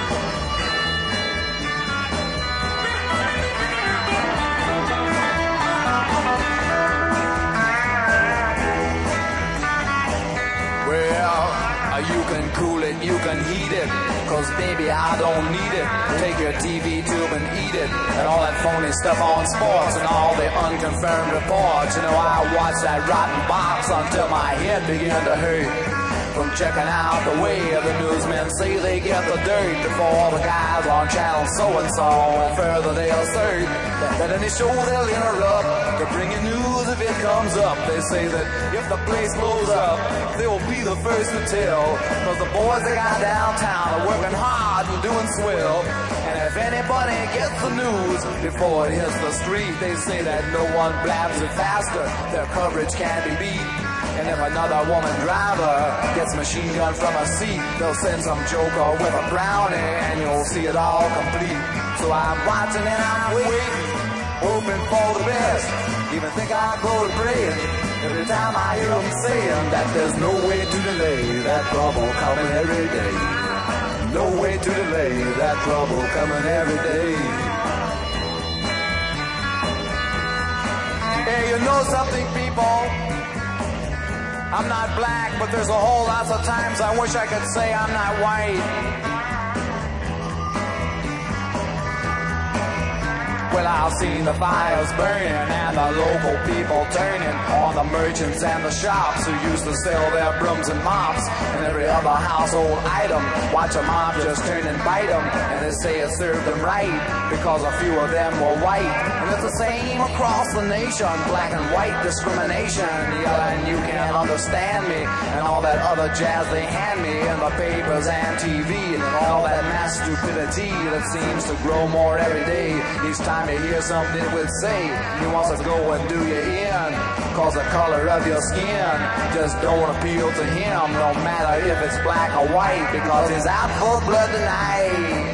Well, you can cool it, you can heat it, cause baby I don't need it. Take your T V tube and eat it, and all that phony stuff on sports and all the unconfirmed reports. You know, I watched that rotten box until my head began to hurt. From checking out the way the newsmen say they get the dirt before the guys on channel so-and-so, and further they assert that any show they'll interrupt to bring you news if it comes up. They say that if the place blows up, they'll be the first to tell, cause the boys they got downtown are working hard and doing swell. And if anybody gets the news before it hits the street, they say that no one blabs it faster, their coverage can't be beat. And if another woman driver gets machine gun from a seat, they'll send some joker with a brownie and you'll see it all complete. So I'm watching and I'm waiting, hoping for the best. Even think I'll go to praying every time I hear them saying that there's no way to delay that trouble coming every day. No way to delay that trouble coming every day. Hey, you know something, people? I'm not black, but there's a whole lot of times I wish I could say I'm not white. Well, I've seen the fires burning and the local people turning on the merchants and the shops who used to sell their brooms and mops and every other household item. Watch a mob just turn and bite them, and they say it served them right because a few of them were white. And it's the same across the nation, black and white discrimination. Yelling, you can't understand me, and all that other jazz they hand me in the papers and T V, and all that mass stupidity that seems to grow more every day. Each time you hear something it would say, he wants to go and do you in, cause the color of your skin just don't appeal to him, no matter if it's black or white, because he's out for blood tonight.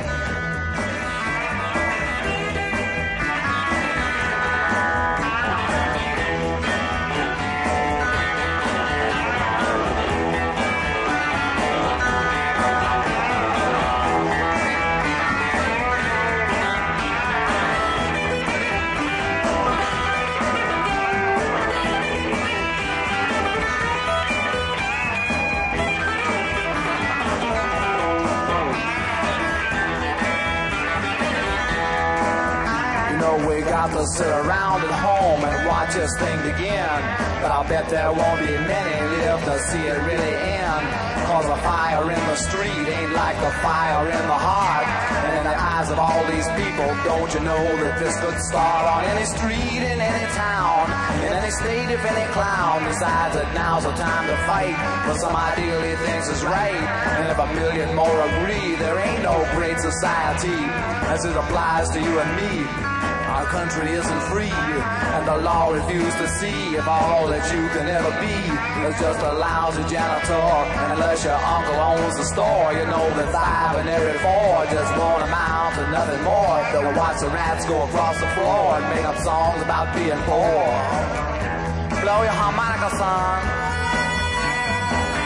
To sit around at home and watch this thing begin, but I'll bet there won't be many live to see it really end, cause the fire in the street ain't like the fire in the heart. And in the eyes of all these people, don't you know that this could start on any street in any town, in any state, if any clown decides that now's the time to fight for some ideal he thinks is right. And if a million more agree, there ain't no great society as it applies to you and me. Our country isn't free, and the law refuses to see if all that you can ever be is just a lousy janitor. And unless your uncle owns the store, you know that five in every four just won't amount to nothing more. They'll watch the rats go across the floor and make up songs about being poor. Blow your harmonica, son.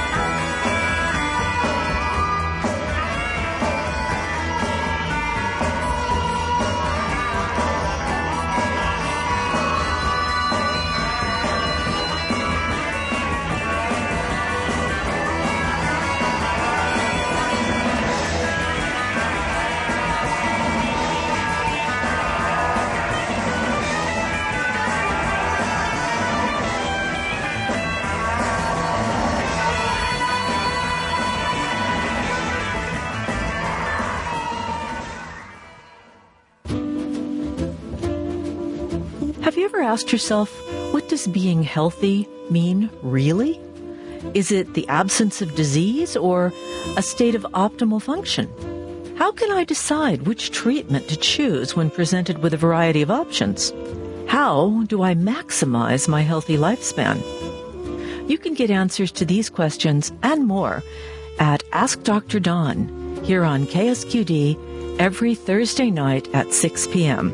you ever asked yourself, what does being healthy mean really? Is it the absence of disease or a state of optimal function? How can I decide which treatment to choose when presented with a variety of options? How do I maximize my healthy lifespan? You can get answers to these questions and more at Ask Doctor Don here on K S Q D every Thursday night at six p.m.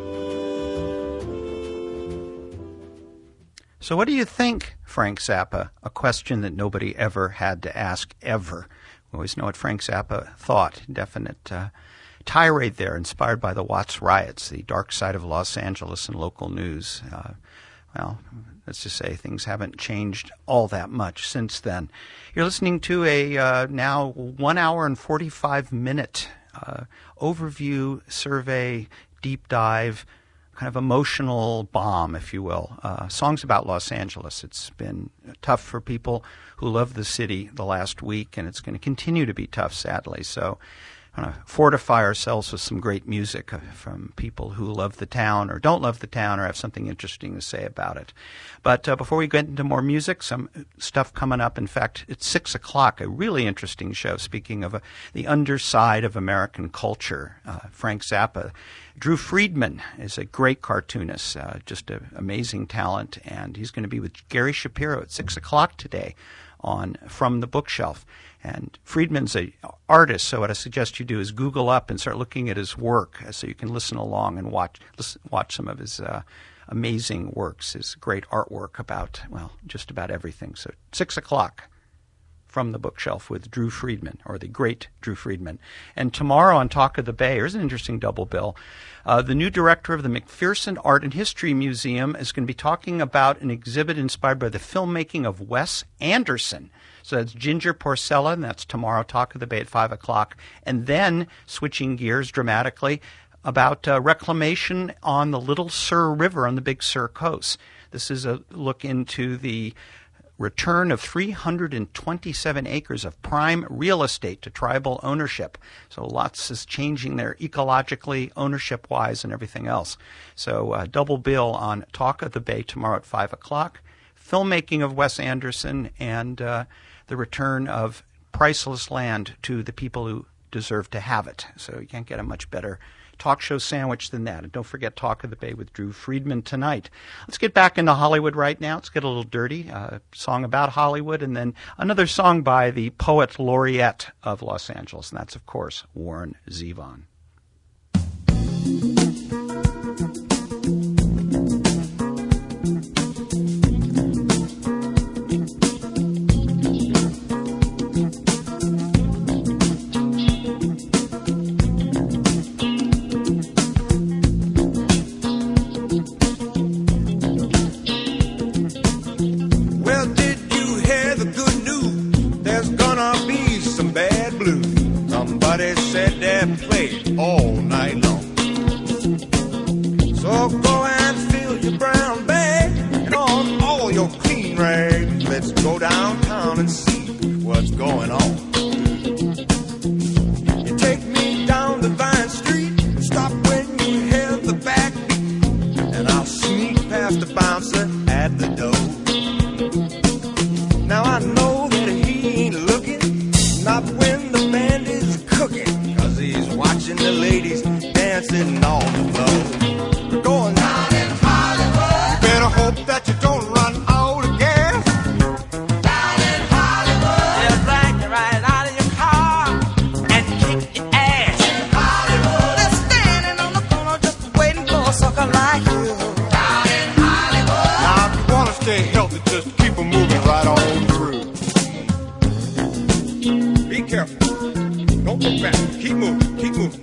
So what do you think, Frank Zappa? A question that nobody ever had to ask, ever. We always know what Frank Zappa thought. Definite uh, tirade there, inspired by the Watts riots, the dark side of Los Angeles and local news. Uh, well, let's just say things haven't changed all that much since then. You're listening to a uh, now one hour and forty-five minute uh, overview, survey, deep dive, kind of emotional bomb, if you will. Uh, songs about Los Angeles. It's been tough for people who love the city the last week, and it's going to continue to be tough, sadly. So I want to fortify ourselves with some great music from people who love the town or don't love the town or have something interesting to say about it. But uh, before we get into more music, some stuff coming up. In fact, it's six o'clock, a really interesting show, speaking of uh, the underside of American culture. Uh, Frank Zappa. Drew Friedman is a great cartoonist, uh, just an amazing talent, and he's going to be with Gary Shapiro at six o'clock today on From the Bookshelf. And Friedman's an artist, so what I suggest you do is Google up and start looking at his work so you can listen along and watch listen, watch some of his uh, amazing works, his great artwork about, well, just about everything. So six o'clock. From the Bookshelf with Drew Friedman, or the great Drew Friedman. And tomorrow on Talk of the Bay, here's an interesting double bill. Uh, the new director of the McPherson Art and History Museum is going to be talking about an exhibit inspired by the filmmaking of Wes Anderson. So that's Ginger Porcella, that's tomorrow, Talk of the Bay at five o'clock. And then, switching gears dramatically, about uh, reclamation on the Little Sur River on the Big Sur coast. This is a look into the return of three hundred twenty-seven acres of prime real estate to tribal ownership. So lots is changing there ecologically, ownership-wise, and everything else. So uh, double bill on Talk of the Bay tomorrow at five o'clock. Filmmaking of Wes Anderson and uh, the return of priceless land to the people who deserve to have it. So you can't get a much better talk show sandwich than that. And don't forget Talk of the Bay with Drew Friedman tonight. Let's get back into Hollywood right now. Let's get a little dirty. A uh, song about Hollywood, and then another song by the poet laureate of Los Angeles, and that's, of course, Warren Zevon. Somebody said they played all night long. So go and fill your brown bag and on all your clean rags. Let's go downtown and see what's going on. You take me down to Vine Street, stop when you hear the backbeat, and I'll sneak past the bouncer at the door. Now I know that he ain't looking, not when the band is cooking, cause he's watching the ladies dancing on the floor. We're going down in Hollywood. You better hope that you don't run out of gas. Down in Hollywood. They'll drag you right out of your car and kick your ass. In Hollywood. They're standing on the corner just waiting for a sucker like you. Down in Hollywood. Now if you wanna stay healthy, just keep on moving right on through. Be careful. Don't look back. Keep moving. Keep moving.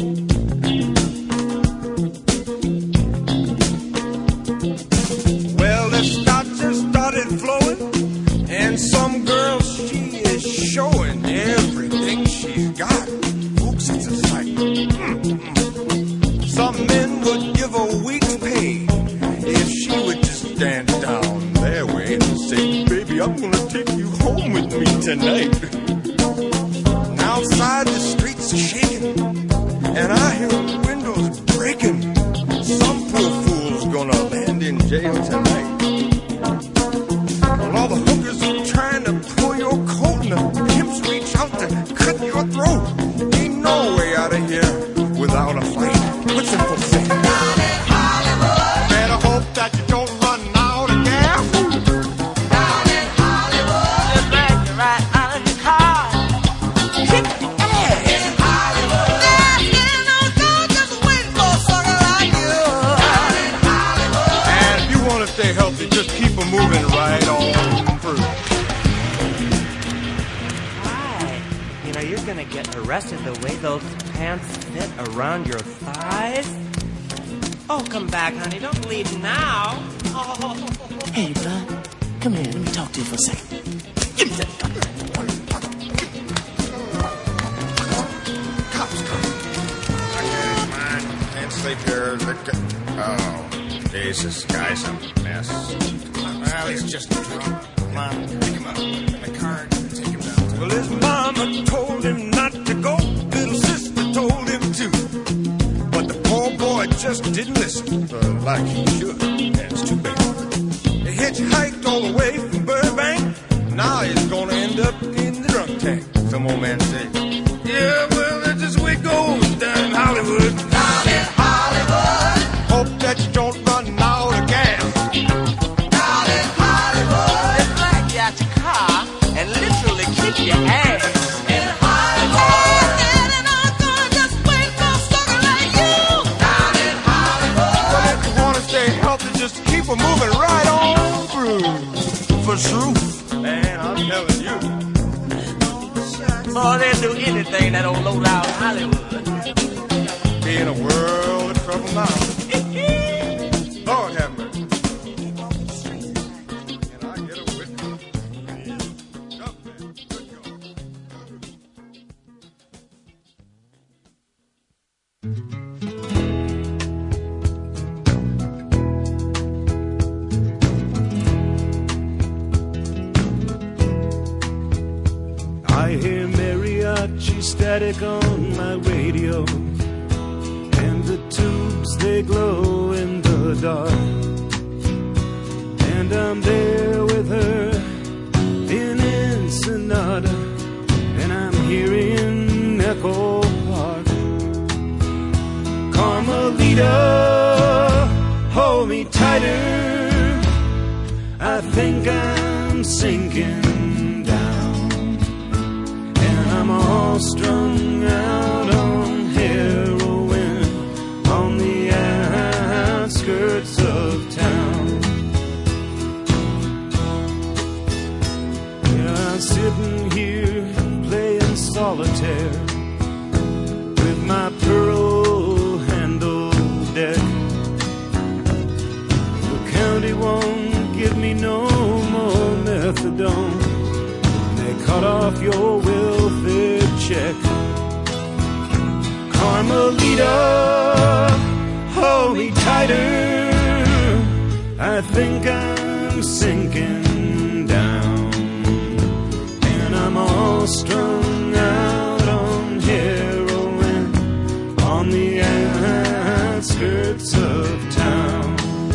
Well, the stock just started flowing, and some girl, she is showing everything she's got. Oops, it's a sight. Mm-hmm. Some men would give a week's pay if she would just stand down their way and say, baby, I'm gonna take you home with me tonight. Outside the streets are shaking, and I hear windows breaking. Some poor fool's gonna land in jail. stay healthy, just keep them moving right on through. Hi. You know, you're gonna get arrested the way those pants fit around your thighs. Oh, come back, honey. Don't leave now. Oh. Hey, bud. Come here. Let me talk to you for a second. Give me that gun. Cops coming. Okay, mine. Can't sleep here. Oh, Jesus, guy's a mess. Well, he's just drunk. Come on, pick him up. In the car, take him down. Well, his mama told him not to go. Little sister told him to. But the poor boy just didn't listen. Uh, like he should. That's too bad. He hitchhiked all the way from Burbank. Now he's gonna end up in the drunk tank. Some old man say, yeah, well, that's just the way it goes down in Hollywood. Down in Hollywood. Hope that you don't run out of gas. Down in Hollywood. They drag you out your car and literally kick your ass. In Hollywood. And I'm gonna just wait for a sucker like you. Down in Hollywood. Well, if you wanna stay healthy, just keep on moving right on through. For sure. Man, I'm telling you. Oh, they'll do anything, that old low-down Hollywood. Be in a world of trouble now. Lord have mercy. Can I get a witness? I hear mariachi static on my radio, and the tubes they glow in the dark, and I'm there with her in Ensenada, and I'm hearing Echo Park. Carmelita, hold me tighter, I think I'm sinking. I'm all strung out on heroin on the outskirts of town. Yeah, I'm sitting here playing solitaire with my pearl handle deck. The county won't give me no more methadone. They cut off your welfare check. Carmelita, hold me tighter, I think I'm sinking down, and I'm all strung out on heroin on the outskirts of town.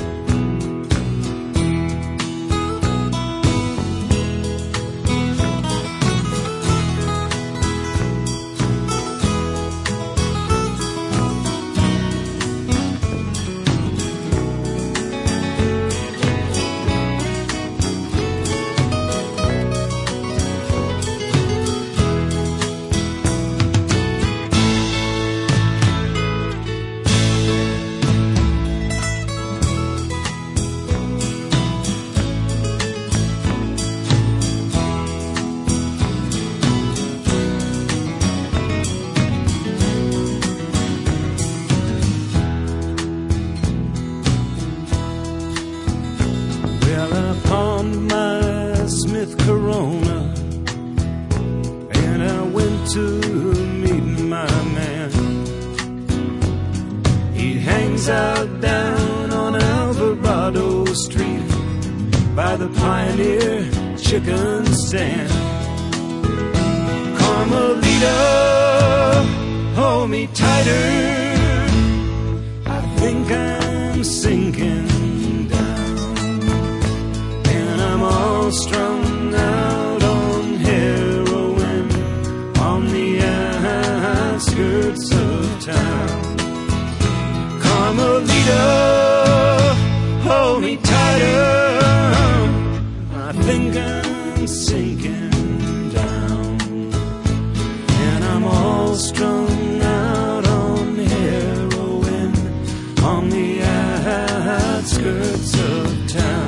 The Pioneer Chicken Stand. Carmelita, hold me tighter, I think I'm sinking down, and I'm all strung out on heroin on the outskirts of town. Carmelita, hold me tighter, I think I'm sinking down, and I'm all strung out on heroin on the outskirts of town.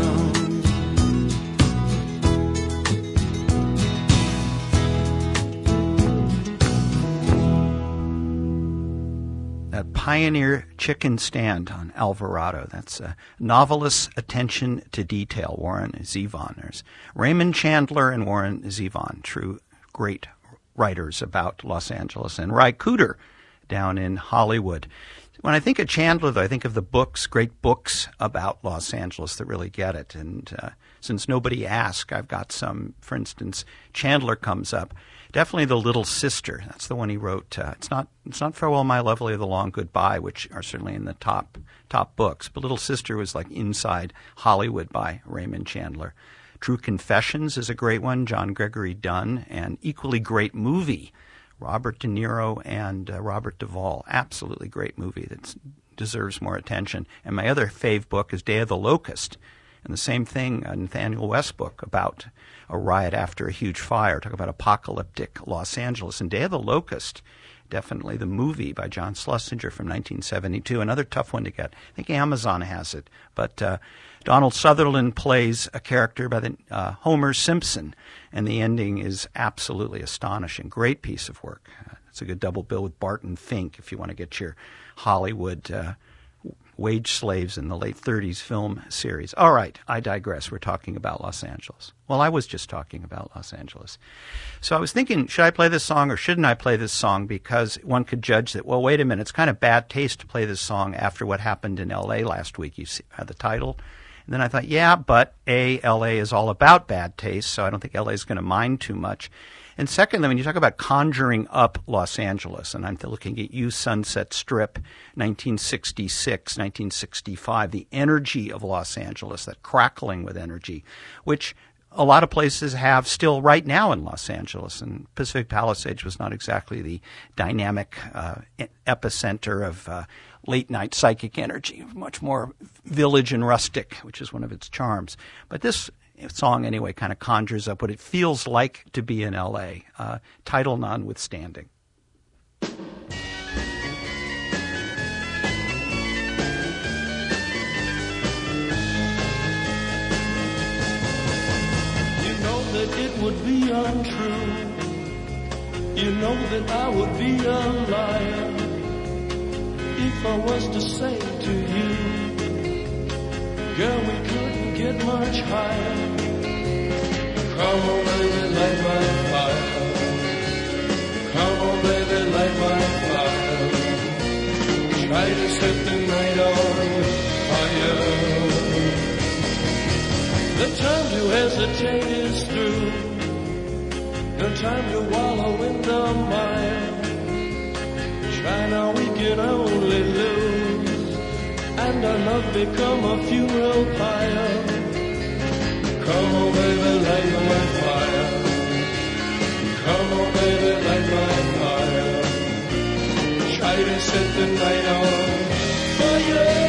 Pioneer Chicken Stand on Alvarado. That's a novelist's attention to detail, Warren Zevon. There's Raymond Chandler and Warren Zevon, true great writers about Los Angeles, and Ry Cooder down in Hollywood. When I think of Chandler, though, I think of the books, great books about Los Angeles that really get it. And uh, since nobody asked, I've got some. For instance, Chandler comes up. Definitely The Little Sister. That's the one he wrote. Uh, it's not it's not Farewell, My Lovely, or The Long Goodbye, which are certainly in the top top books. But Little Sister was like Inside Hollywood by Raymond Chandler. True Confessions is a great one, John Gregory Dunn, and equally great movie, Robert De Niro and uh, Robert Duvall. Absolutely great movie that deserves more attention. And my other fave book is Day of the Locust. And the same thing, a Nathaniel West book about a riot after a huge fire. Talk about apocalyptic Los Angeles. And Day of the Locust, definitely the movie by John Schlesinger from nineteen seventy-two. Another tough one to get. I think Amazon has it. But uh, Donald Sutherland plays a character by the uh, Homer Simpson, and the ending is absolutely astonishing. Great piece of work. Uh, it's a good double bill with Barton Fink if you want to get your Hollywood uh, wage slaves in the late thirties film series. All right, I digress. We're talking about Los Angeles. Well, I was just talking about Los Angeles. So I was thinking, should I play this song or shouldn't I play this song? Because one could judge that, well, wait a minute, it's kind of bad taste to play this song after what happened in L A last week. You see, had the title. And then I thought, yeah, but A, L A is all about bad taste, so I don't think L A is going to mind too much. And secondly, when you talk about conjuring up Los Angeles, and I'm looking at you, Sunset Strip, nineteen sixty-six, nineteen sixty-five, the energy of Los Angeles, that crackling with energy, which a lot of places have still right now in Los Angeles. And Pacific Palisades was not exactly the dynamic uh, epicenter of uh, late-night psychic energy, much more village and rustic, which is one of its charms. But this song, anyway, kind of conjures up what it feels like to be in L A, uh, title notwithstanding. You know that it would be untrue. You know that I would be a liar if I was to say to you, girl, we couldn't get much higher. Come on, baby, light my fire. Come on, baby, light my fire. Try to set the night on fire. The time to hesitate is through. No time to wallow in the mire. Try now, we can only lose, and our love become a funeral pyre. Come on, baby, light my fire. Come on, baby, light my fire. Try to set the night on fire.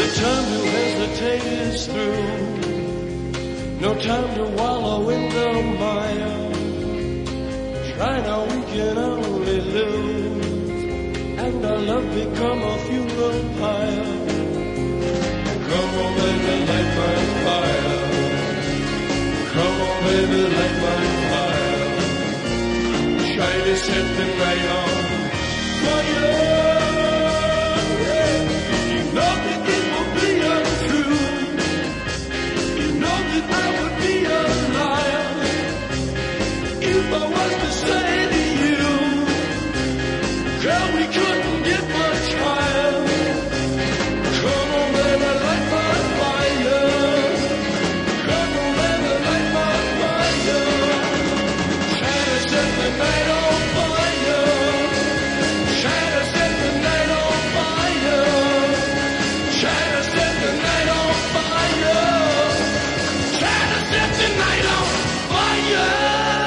The time to hesitate is through. No time to wallow in the mire. Try now, we can only lose, and our love become a funeral pyre. Come on, baby, light my fire. Come on, baby, light my fire. Try to set the night on fire. You know that it will be untrue. You know that I would be a liar if I was to say to you, girl, we couldn't get much higher. Come on, baby, light my fire. Come on, baby, light my fire. Try to set the night on fire. Try to set the night on fire. Try to set the night on fire. Try to set the night on fire.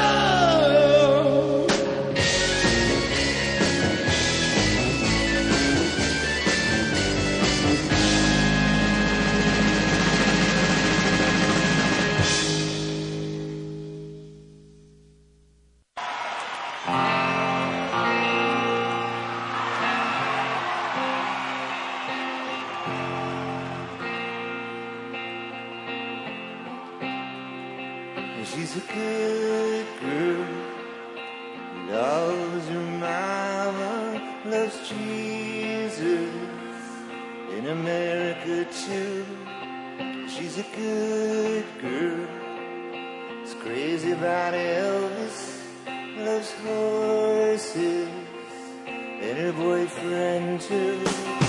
She's a good girl, loves her mama, loves Jesus, in America too. She's a good girl, is crazy about Elvis, loves horses, and her boyfriend too.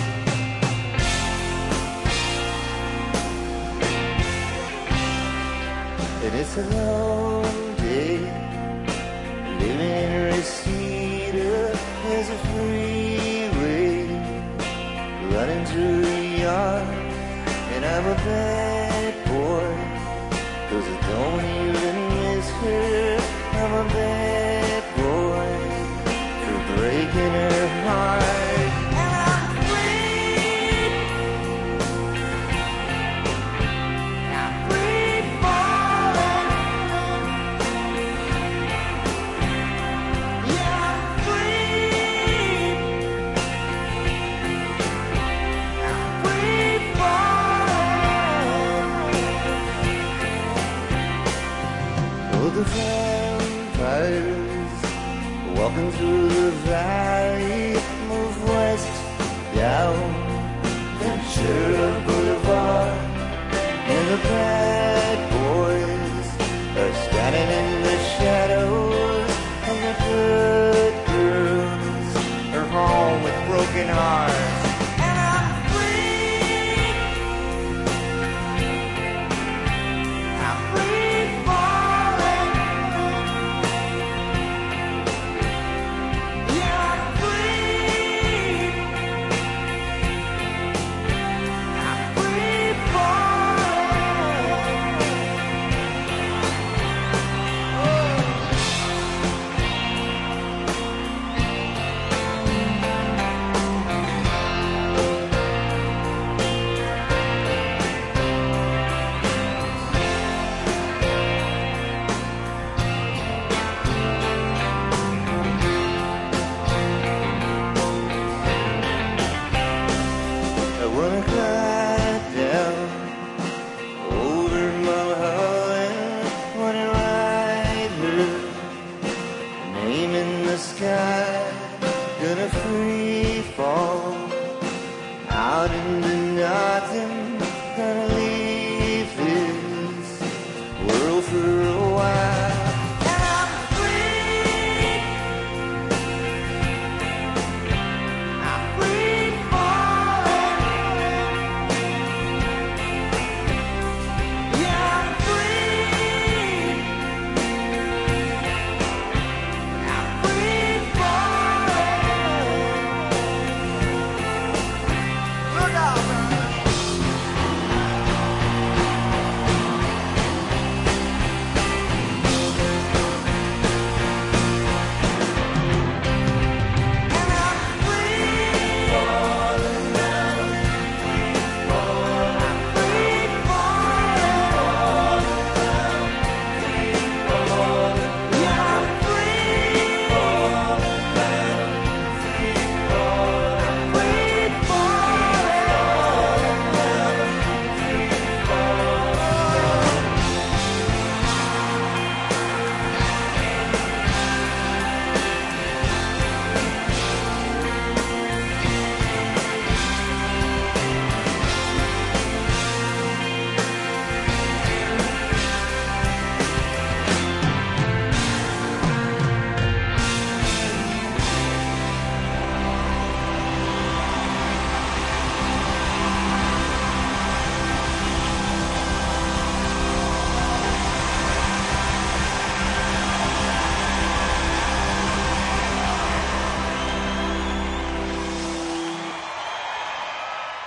And it's a long day, living in Reseda. There's a freeway running through the yard. And I'm a bad boy, 'cause I don't even miss her. I'm a bad boy for breaking her heart. The vampires walking through the valley move west down Ventura Boulevard, and the bad boys are standing in the shadows, and the good girls are home with broken hearts.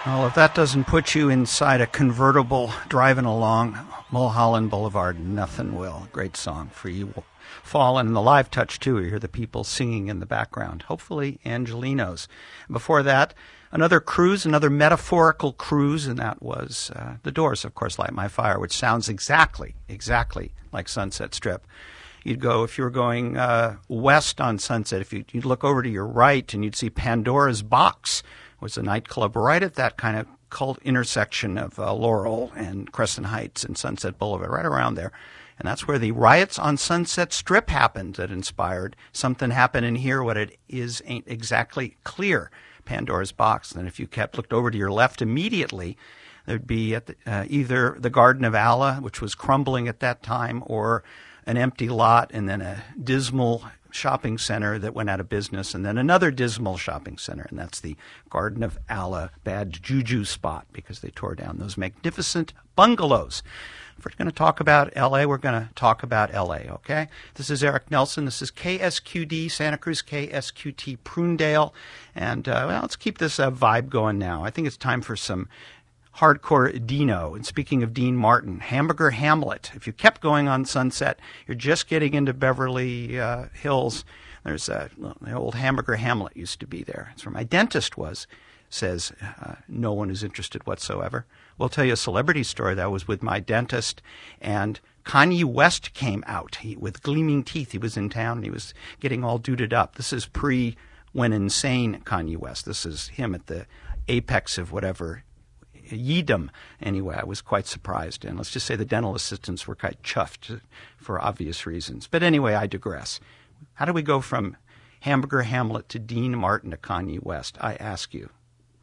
Well, if that doesn't put you inside a convertible driving along Mulholland Boulevard, nothing will. Great song for you. Fallen, and the live touch, too. You hear the people singing in the background. Hopefully, Angelinos. Before that, another cruise, another metaphorical cruise, and that was uh, The Doors, of course, Light My Fire, which sounds exactly, exactly like Sunset Strip. You'd go, if you were going uh, west on Sunset, if you, you'd look over to your right and you'd see Pandora's Box, was a nightclub right at that kind of cult intersection of uh, Laurel and Crescent Heights and Sunset Boulevard, right around there. And that's where the riots on Sunset Strip happened that inspired Something Happened in Here. What it is ain't exactly clear, Pandora's Box. And if you kept looked over to your left immediately, there'd be at the, uh, either the Garden of Allah, which was crumbling at that time, or an empty lot, and then a dismal shopping center that went out of business, and then another dismal shopping center, and that's the Garden of Allah bad juju spot because they tore down those magnificent bungalows. If we're going to talk about L A, we're going to talk about L A, okay? This is Eric Nelson. This is K S Q D Santa Cruz, K S Q T Prunedale, and uh, well, let's keep this uh, vibe going now. I think it's time for some hardcore Dino. And speaking of Dean Martin, Hamburger Hamlet. If you kept going on Sunset, you're just getting into Beverly uh, Hills. There's a, well, the old Hamburger Hamlet used to be there. It's where my dentist was. Says uh, no one is interested whatsoever. We'll tell you a celebrity story that was with my dentist, and Kanye West came out he, with gleaming teeth. He was in town, and he was getting all duded up. This is pre when insane Kanye West. This is him at the apex of whatever yeedom. Anyway, I was quite surprised, and let's just say the dental assistants were quite chuffed for obvious reasons. But anyway, I digress. How do we go from Hamburger Hamlet to Dean Martin to Kanye West? I ask you.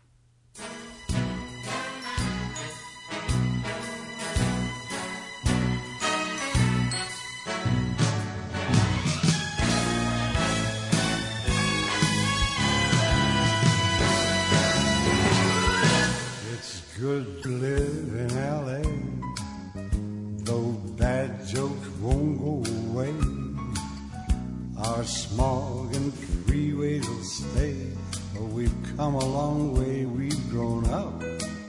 It's good to live in L A, though bad jokes won't go away. Our smog and freeways will stay. We've come a long way, we've grown up.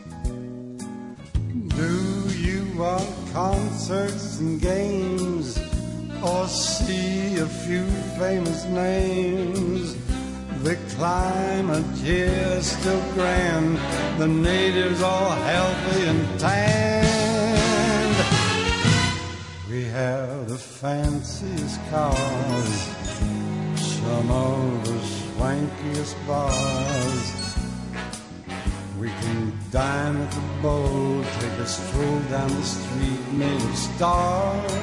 Do you want concerts and games, or see a few famous names? The climate here's still grand, the natives all healthy and tanned. We have the fanciest cars, some of the swankiest bars. We can dine at the bowl, take a stroll down the street made of stars.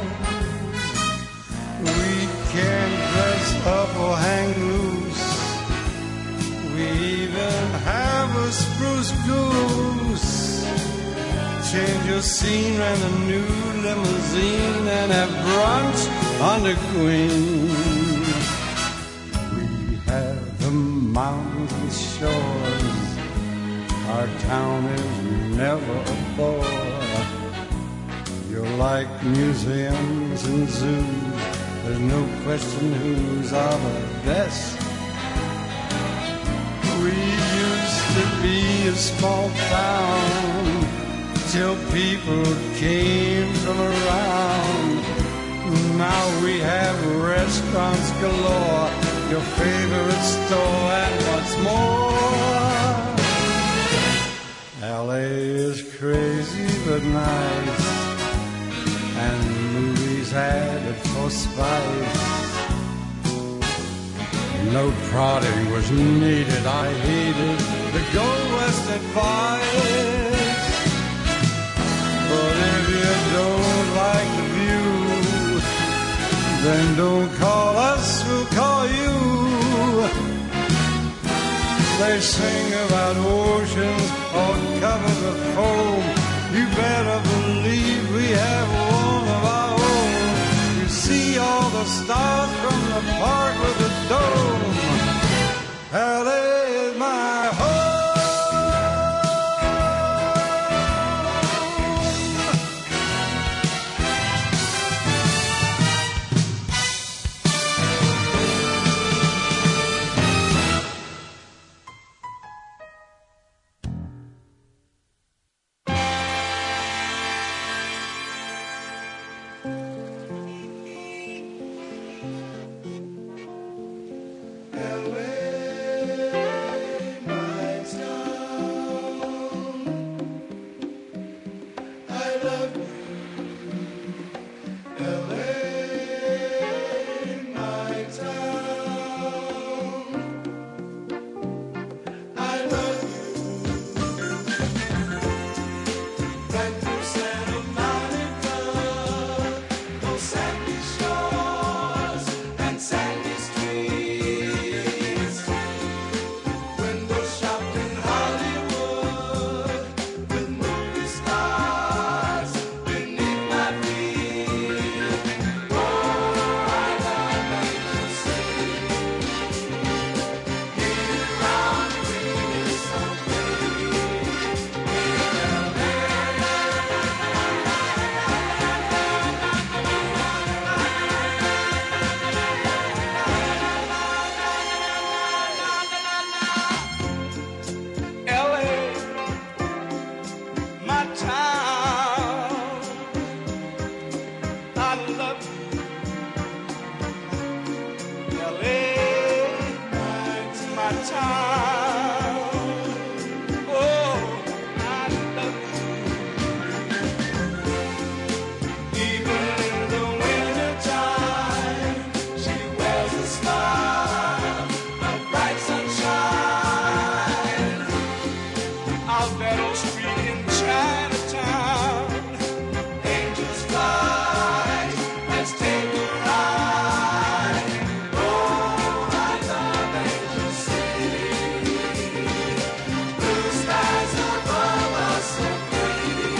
We can dress up or hang loose. We even have a spruce goose. Change your scene, rent a new limousine, and have brunch on the Queen. The mountains and shores, our town is never a bore. You're like museums and zoos, there's no question who's are the best. We used to be a small town till people came from around. Now we have restaurants galore, your favorite store, and what's more, L A is crazy but nice, and movies added for spice. No prodding was needed, I hated the Go West advice. But if you don't like the view, then don't call us, we'll call you. They sing about oceans all covered with foam. You better believe we have one of our own. You see all the stars from the park with the dome. L A is my home. Chinatown. Oh, I love you. Even in the wintertime, she wears a smile, a bright sunshine. Out that old street in Chinatown, angels fly, let's take a ride. Oh, I love Angel City. Blue skies above us so pretty.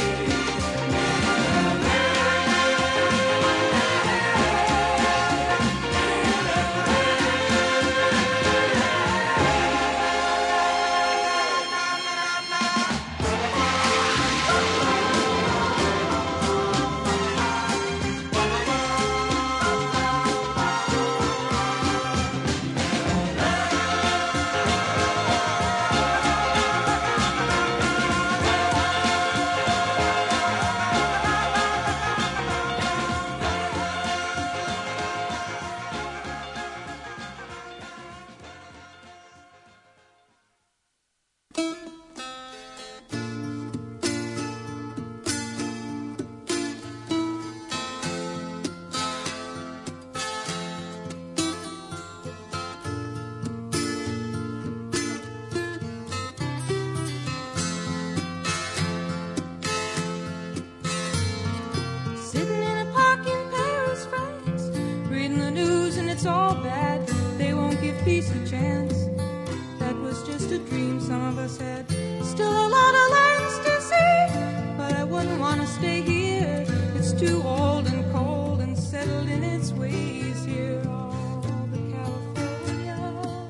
Sitting in a park in Paris, France, reading the news and it's all bad. They won't give peace a chance. That was just a dream some of us had. Still a lot of lands to see, but I wouldn't want to stay here. It's too old and cold and settled in its ways here. All the California,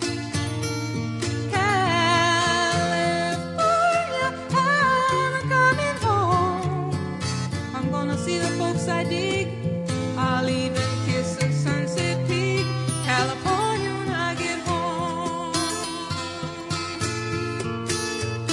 California, I'm coming home. I'm gonna see the folks I dig. I'll even kiss a Sunset Peak, California, when I get home.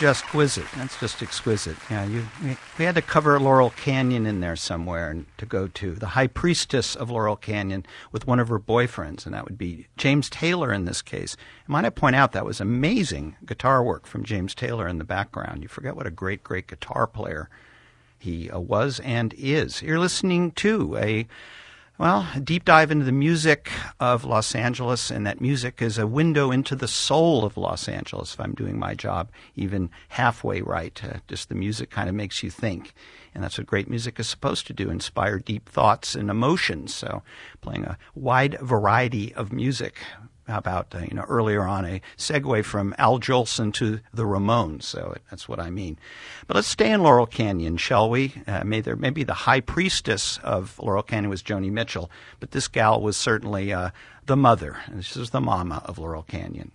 just exquisite. That's just exquisite. Yeah, you, we, we had to cover Laurel Canyon in there somewhere and to go to. The high priestess of Laurel Canyon with one of her boyfriends, and that would be James Taylor in this case. And might I point out that was amazing guitar work from James Taylor in the background. You forget what a great, great guitar player he uh, was and is. You're listening to a... Well, a deep dive into the music of Los Angeles, and that music is a window into the soul of Los Angeles, if I'm doing my job even halfway right. Uh, just the music kind of makes you think, and that's what great music is supposed to do, inspire deep thoughts and emotions. So playing a wide variety of music. How about, uh, you know, earlier on, a segue from Al Jolson to the Ramones. So that's what I mean. But let's stay in Laurel Canyon, shall we? Uh, may there, maybe the high priestess of Laurel Canyon was Joni Mitchell, but this gal was certainly uh, the mother. This is the mama of Laurel Canyon.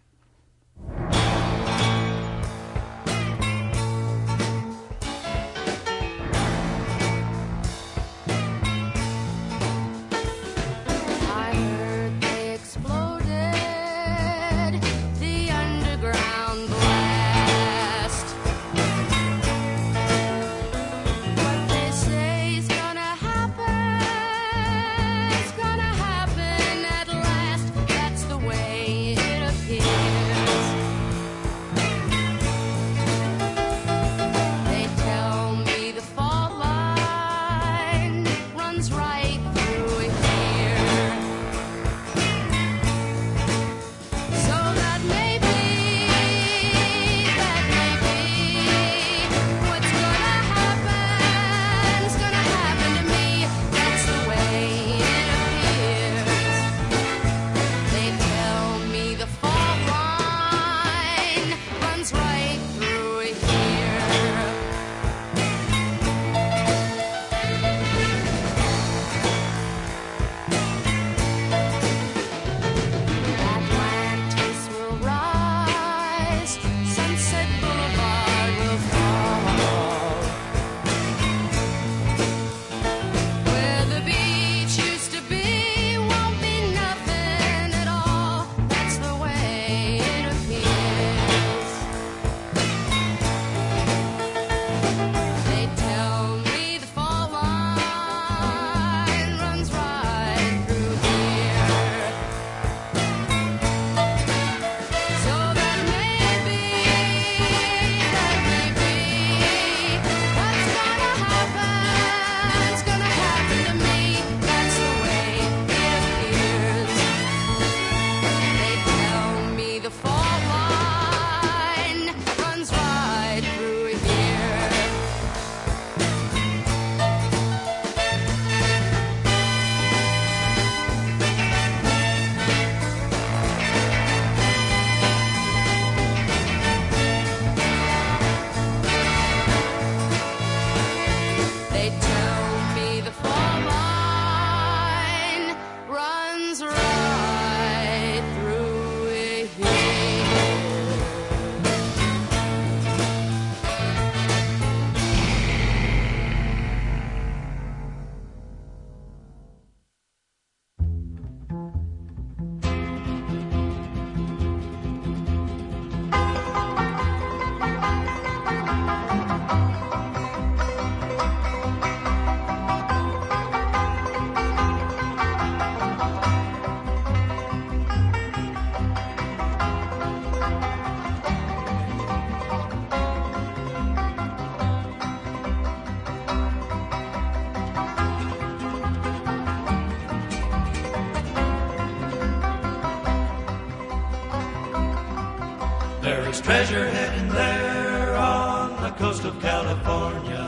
There's treasure hidden there on the coast of California.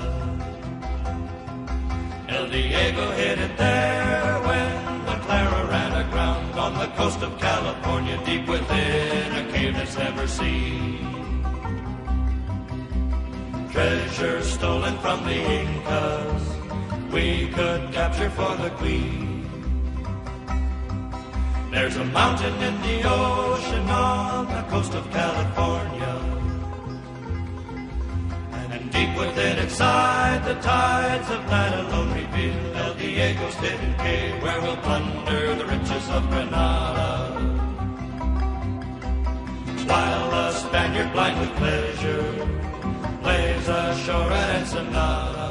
El Diego hid it there when the Clara ran aground on the coast of California, deep within a cave that's never seen. Treasure stolen from the Incas, we could capture for the Queen. There's a mountain in the ocean on the coast of California, and deep within its side the tides of night alone reveal El Diego's hidden cave, where we'll plunder the riches of Granada. While a Spaniard blind with pleasure plays ashore at Ensenada.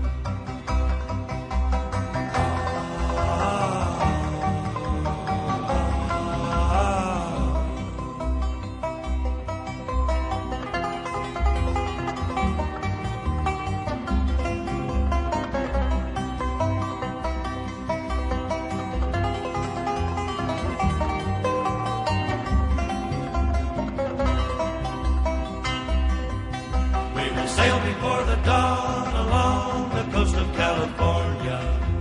Sail before the dawn along the coast of California.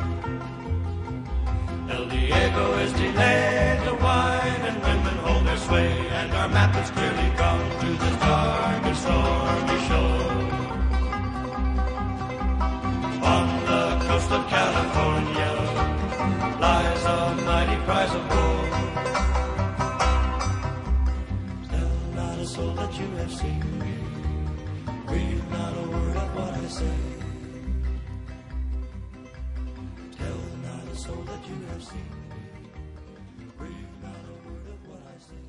El Diego is delayed, the wine and women hold their sway, and our map is clearly drawn to this dark and stormy shore. On the coast of California lies a mighty prize of gold. Tell not a soul that you have seen me. Read not a word of what I say. Tell not a soul that you have seen me. Read not a word of what I say.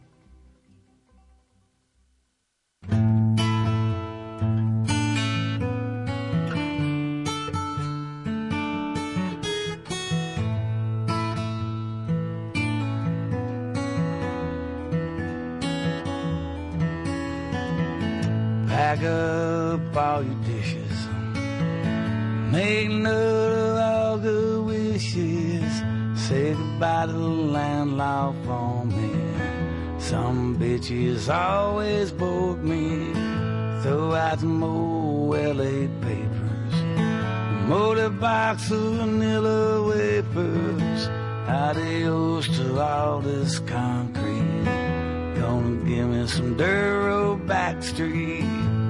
Pack up all your dishes, make note of all good wishes, say goodbye to the landlord for me. Some bitches always bore me, throw out some old L A papers, motor box of vanilla wafers, adios to all this concrete, gonna give me some dirt road back street.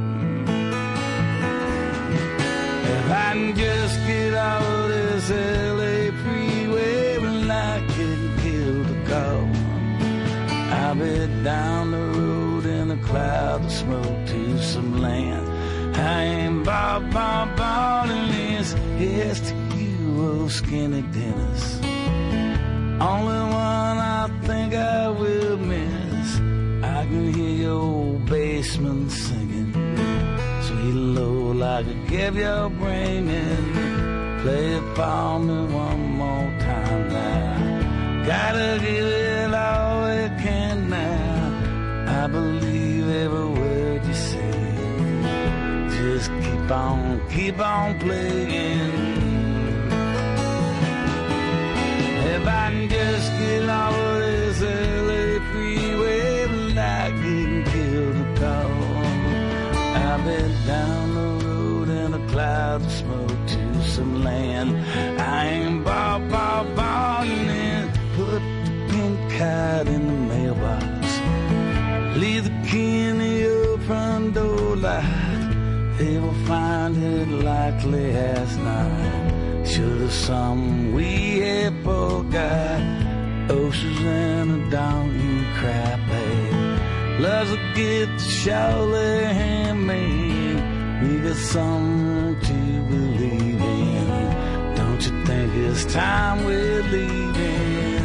If I can just get out of this L A freeway when I can kill the call, I'll be down the road in a cloud of smoke to some land. I ain't Bob, Bob, Bob in this. Here's to you, old skinny Dennis. Only one I think I will miss. I can hear your old bassman singing, sweet Lord, I could give your brain in. Play it for me one more time now. Gotta give it all it can now. I believe every word you say. Just keep on, keep on playing. If I can just get off of this L A freeway like getting killed a call, I've been down the road in a cloud of smoke to some land. I ain't Bob, Bob, Bob, and then put the pink card in the mailbox. Leave the key in the front door locked. They will find it likely as not. Should have some we had forgot. Oceans and a donkey crap, babe. Love's a gift surely handmade. We got something to believe in. Don't you think it's time we're leaving?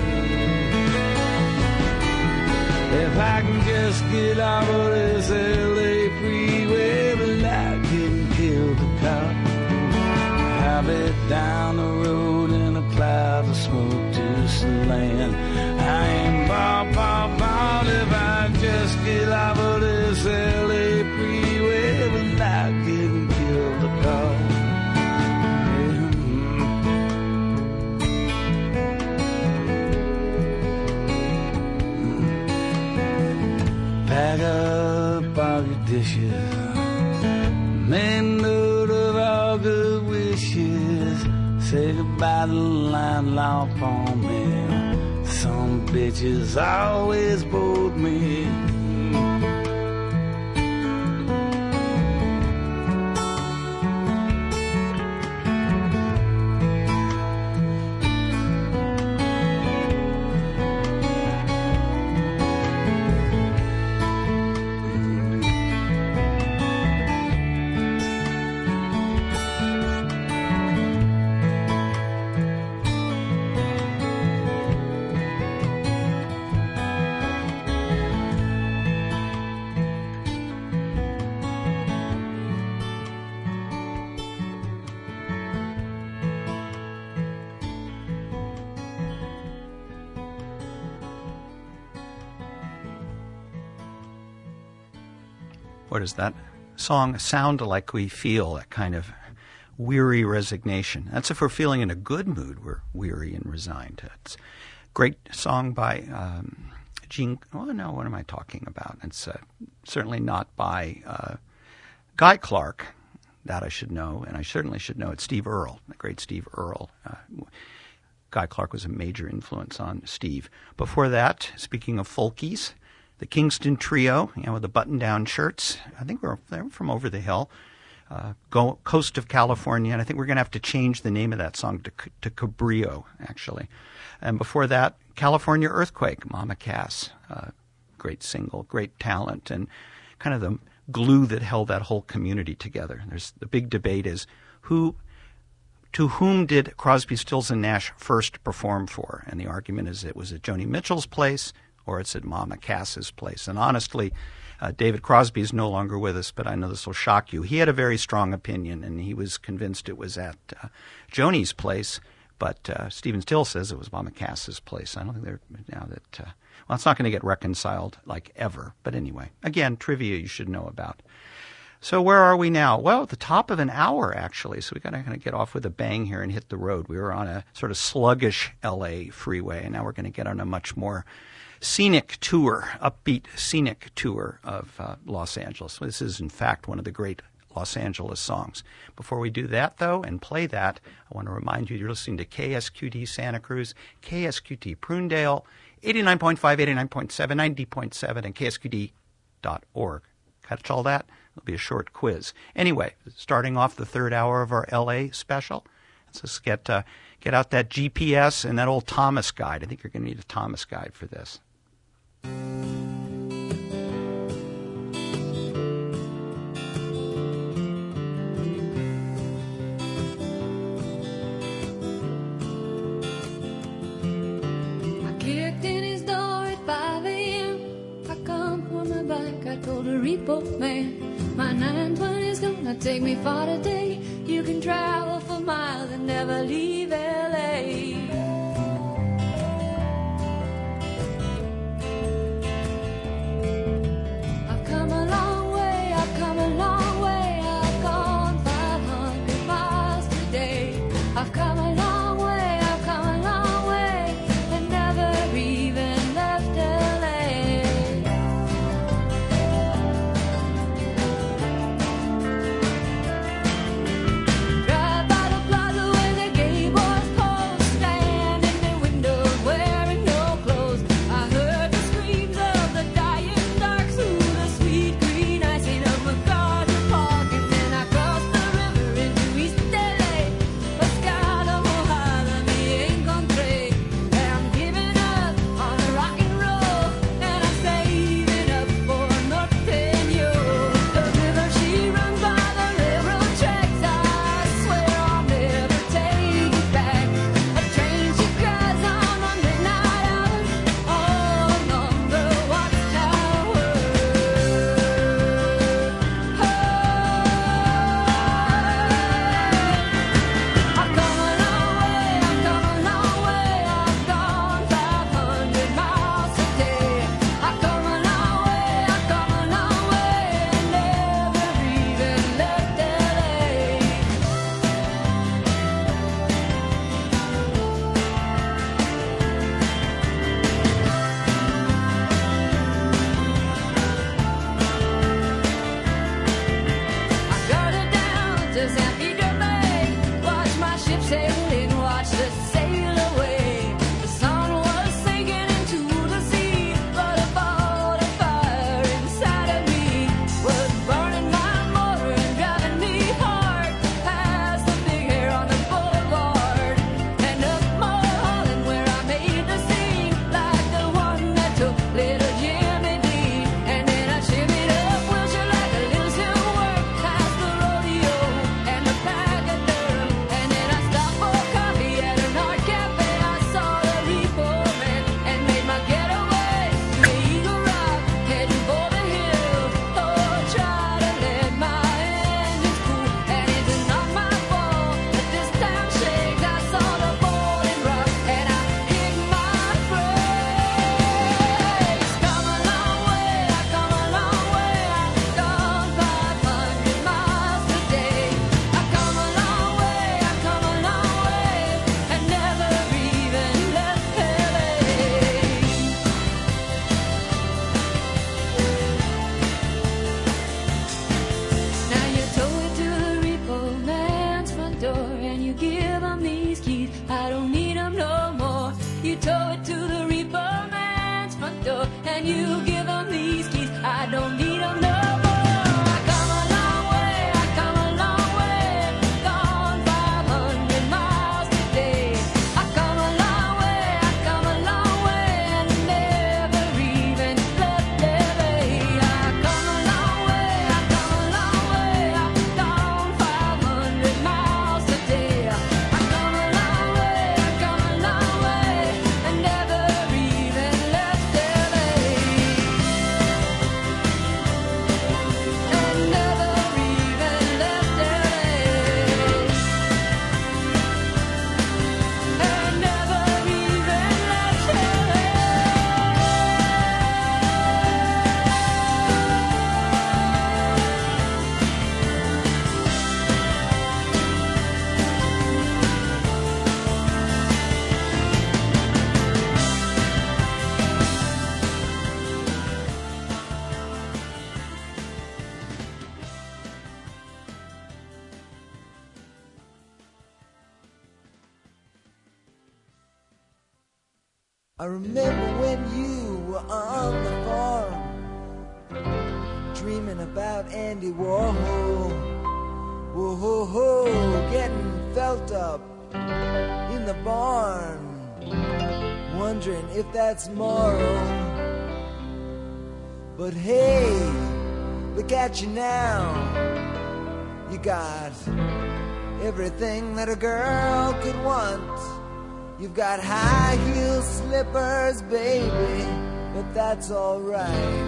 If I can just get off of this L A freeway without getting killed a cop, I'll be down the road in a cloud of smoke to some land. I ain't Bob, Bob, Bob if I just get off of this L A freeway without getting killed a cop. Pack up all your dishes, make note of all good wishes, say goodbye to the landlord for me. Some bitches always bored me. What does that song sound like we feel? That kind of weary resignation. That's if we're feeling in a good mood, we're weary and resigned. It's a great song by um, Gene. Oh, no, what am I talking about? It's uh, certainly not by uh, Guy Clark. That I should know, and I certainly should know it's Steve Earle, the great Steve Earle. Uh, Guy Clark was a major influence on Steve. Before that, speaking of folkies, the Kingston Trio, you know, with the button-down shirts. I think we're they're from over the hill, uh, go, coast of California, and I think we're going to have to change the name of that song to, to Cabrillo, actually. And before that, California Earthquake, Mama Cass, uh, great single, great talent, and kind of the glue that held that whole community together. There's the big debate is who, to whom did Crosby, Stills and Nash first perform for? And the argument is it was at Joni Mitchell's place or it's at Mama Cass's place. And honestly, uh, David Crosby is no longer with us, but I know this will shock you. He had a very strong opinion, and he was convinced it was at uh, Joni's place. But uh, Stephen Still says it was Mama Cass's place. I don't think they're now that. Uh, well, it's not going to get reconciled like ever. But anyway, again, trivia you should know about. So where are we now? Well, at the top of an hour, actually. So we got to kind of get off with a bang here and hit the road. We were on a sort of sluggish L A freeway, and now we're going to get on a much more scenic tour, upbeat scenic tour of uh, Los Angeles. This is, in fact, one of the great Los Angeles songs. Before we do that, though, and play that, I want to remind you you're listening to K S Q D Santa Cruz, K S Q T Prunedale, eighty-nine point five, eighty-nine point seven, ninety point seven, and K S Q D dot org. Catch all that? It'll be a short quiz. Anyway, starting off the third hour of our L A special, let's just get, uh, get out that G P S and that old Thomas guide. I think you're going to need a Thomas guide for this. Repo man, my nine twenty's gonna take me far today. You can travel for miles and never leave L A. I've come a long way, I've come a long way. I've gone five hundred miles today. I've come a long way, I've come a long way, and never even left L A. And the I remember when you were on the farm, dreaming about Andy Warhol. Whoa-ho-ho, getting felt up in the barn, wondering if that's moral. But hey, look at you now. You got everything that a girl could want. You've got high heel slippers, baby, but that's alright.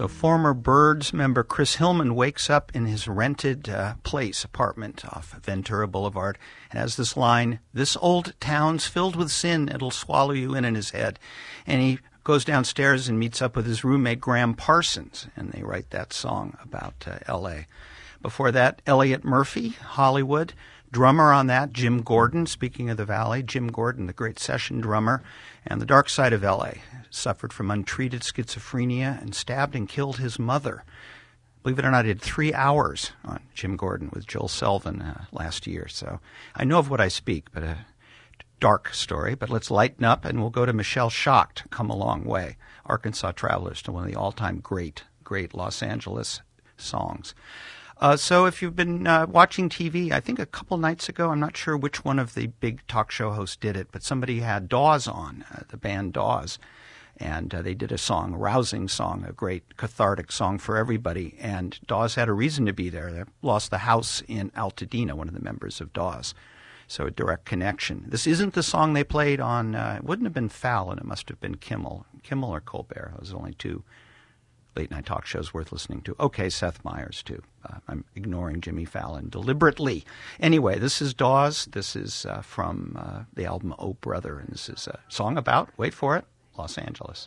So former Byrds member Chris Hillman wakes up in his rented uh, place, apartment off Ventura Boulevard, and has this line, "This old town's filled with sin, it'll swallow you in in his head." And he goes downstairs and meets up with his roommate Graham Parsons, and they write that song about uh, L A. Before that, Elliot Murphy, Hollywood. Drummer on that, Jim Gordon, speaking of the Valley, Jim Gordon, the great session drummer, and the dark side of L A, suffered from untreated schizophrenia and stabbed and killed his mother. Believe it or not, I did three hours on Jim Gordon with Joel Selvin uh, last year, so I know of what I speak, but a dark story. But let's lighten up, and we'll go to Michelle Schacht, Come a Long Way, Arkansas Travelers, to one of the all-time great, great Los Angeles songs. Uh, so if you've been uh, watching T V, I think a couple nights ago, I'm not sure which one of the big talk show hosts did it, but somebody had Dawes on, uh, the band Dawes, and uh, they did a song, a rousing song, a great cathartic song for everybody, and Dawes had a reason to be there. They lost the house in Altadena, one of the members of Dawes, so a direct connection. This isn't the song they played on, uh, it wouldn't have been Fallon, it must have been Kimmel, Kimmel or Colbert. Those are only two late-night talk shows worth listening to. Okay, Seth Meyers, too. Uh, I'm ignoring Jimmy Fallon deliberately. Anyway, this is Dawes. This is uh, from uh, the album Oh Brother, and this is a song about, wait for it, Los Angeles.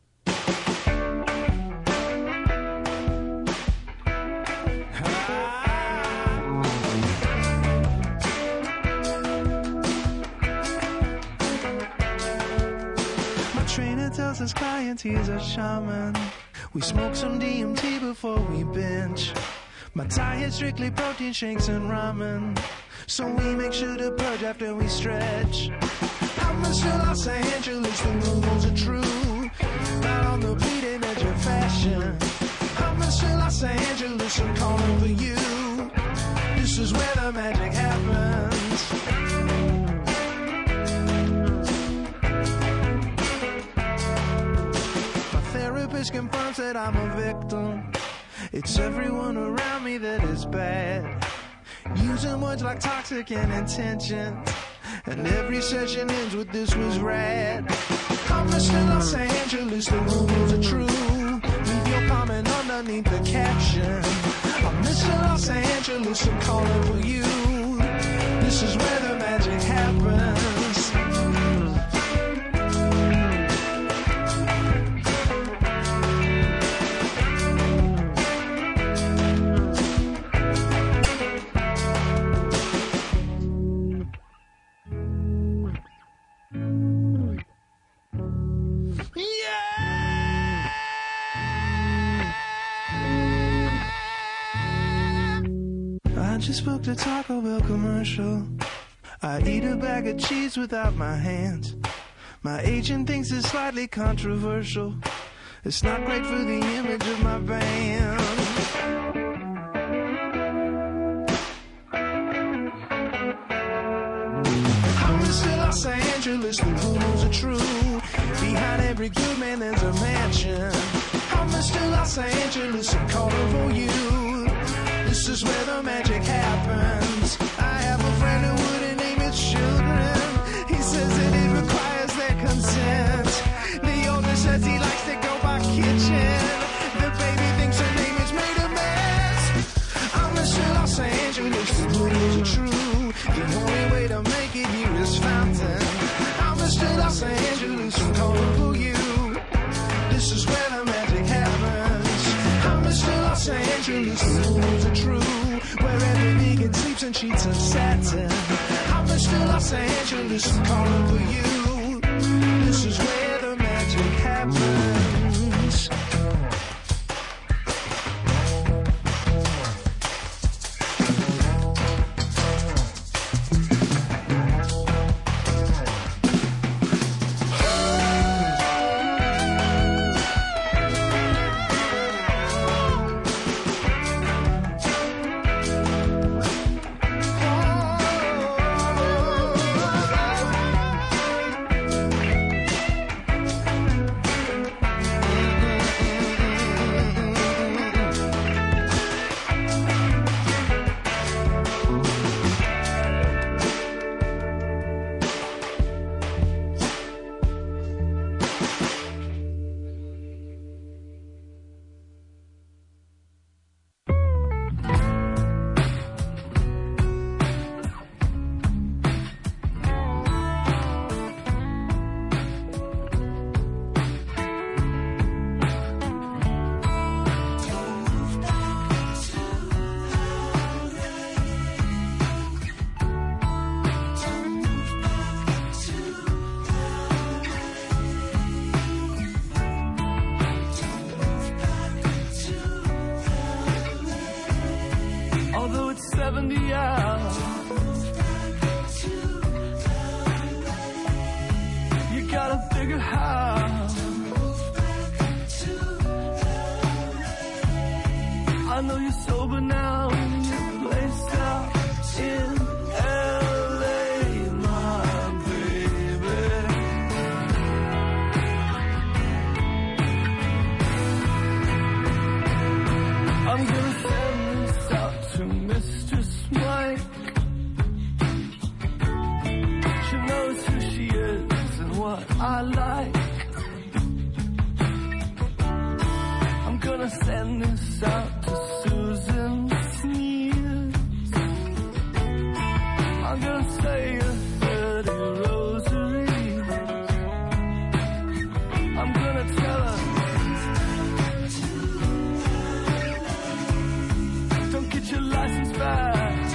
My trainer tells his clients he's a shaman. We smoke some D M T before we binge. My diet's strictly protein shakes and ramen, so we make sure to purge after we stretch. I'm Mister Los Angeles, the rules are true, not on the bleeding edge of fashion. I'm Mister Los Angeles, I'm calling for you. This is where the magic happens. Confirms that I'm a victim. It's everyone around me that is bad, using words like toxic and intentions, and every session ends with this was rad. I'm Mister Los Angeles, the rules are true. Leave your comment underneath the caption. I'm Mister Los Angeles, I'm calling for you. This is where the magic happens. I just booked a Taco Bell commercial. I eat a bag of cheese without my hands. My agent thinks it's slightly controversial. It's not great for the image of my band. I'm Mister Los Angeles, the rules are true. Behind every good man there's a mansion. I'm Mister Los Angeles, I'm calling for you. This is where the magic happens. I have a friend who wouldn't name his children. He says that it requires their consent. The owner says he likes to go by kitchen. The baby thinks her name is made a mess. I'm Mister Los Angeles, the rules are true. The only way to make it here is fountain. I'm Mister Los Angeles, I'm calling for you. This is where the magic happens. I'm Mister Los Angeles, the rules are true. Where every vegan sleeps in sheets of satin. I'm Mister Los Angeles, I'm calling for you. This is where the magic happens. figure how. I know you're sober now and you're placed out in L A, my baby. I'm gonna send this out to Mistress Mike. She knows who she is and what I like. I'm gonna send this out to Susan Sneers. I'm gonna say a thirty rosary. I'm gonna tell her, don't get your license back.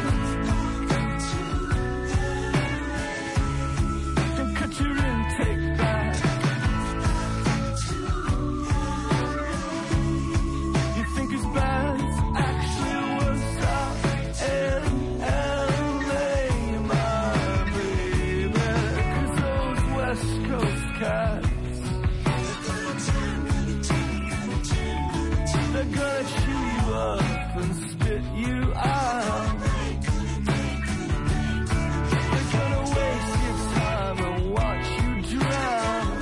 Don't cut your intake back. You think it's bad, it's actually worse out in L A, my baby. 'Cause those West Coast cats, they're gonna chew you up and spit you out. They're gonna waste your time and watch you drown.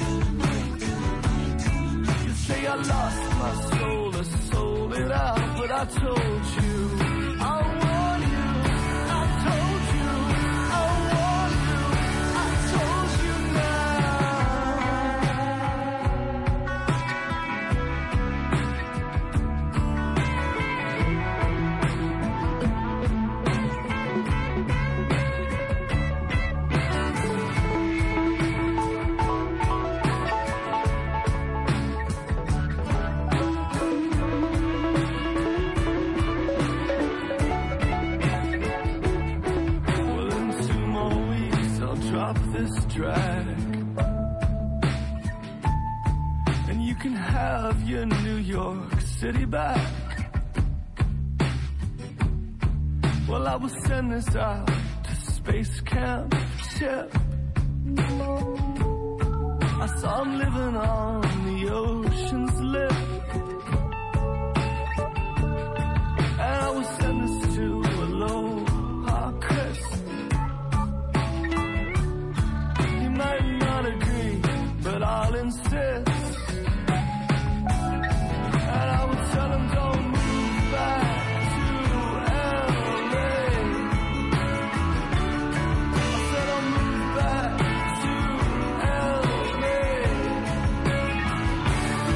You say I lost my soul, I sold it out, but I told you, I warned you, I told you, I warned you, I told you well, in two more weeks I'll drop this track, and you can have your New York City back. Well, I will send this out to Space Camp Ship. I saw him living on the ocean's lip, and I will send this to Aloha Chris. He might not agree, but I'll insist. And I will tell him don't move back to L A. I said I'll move back to L A.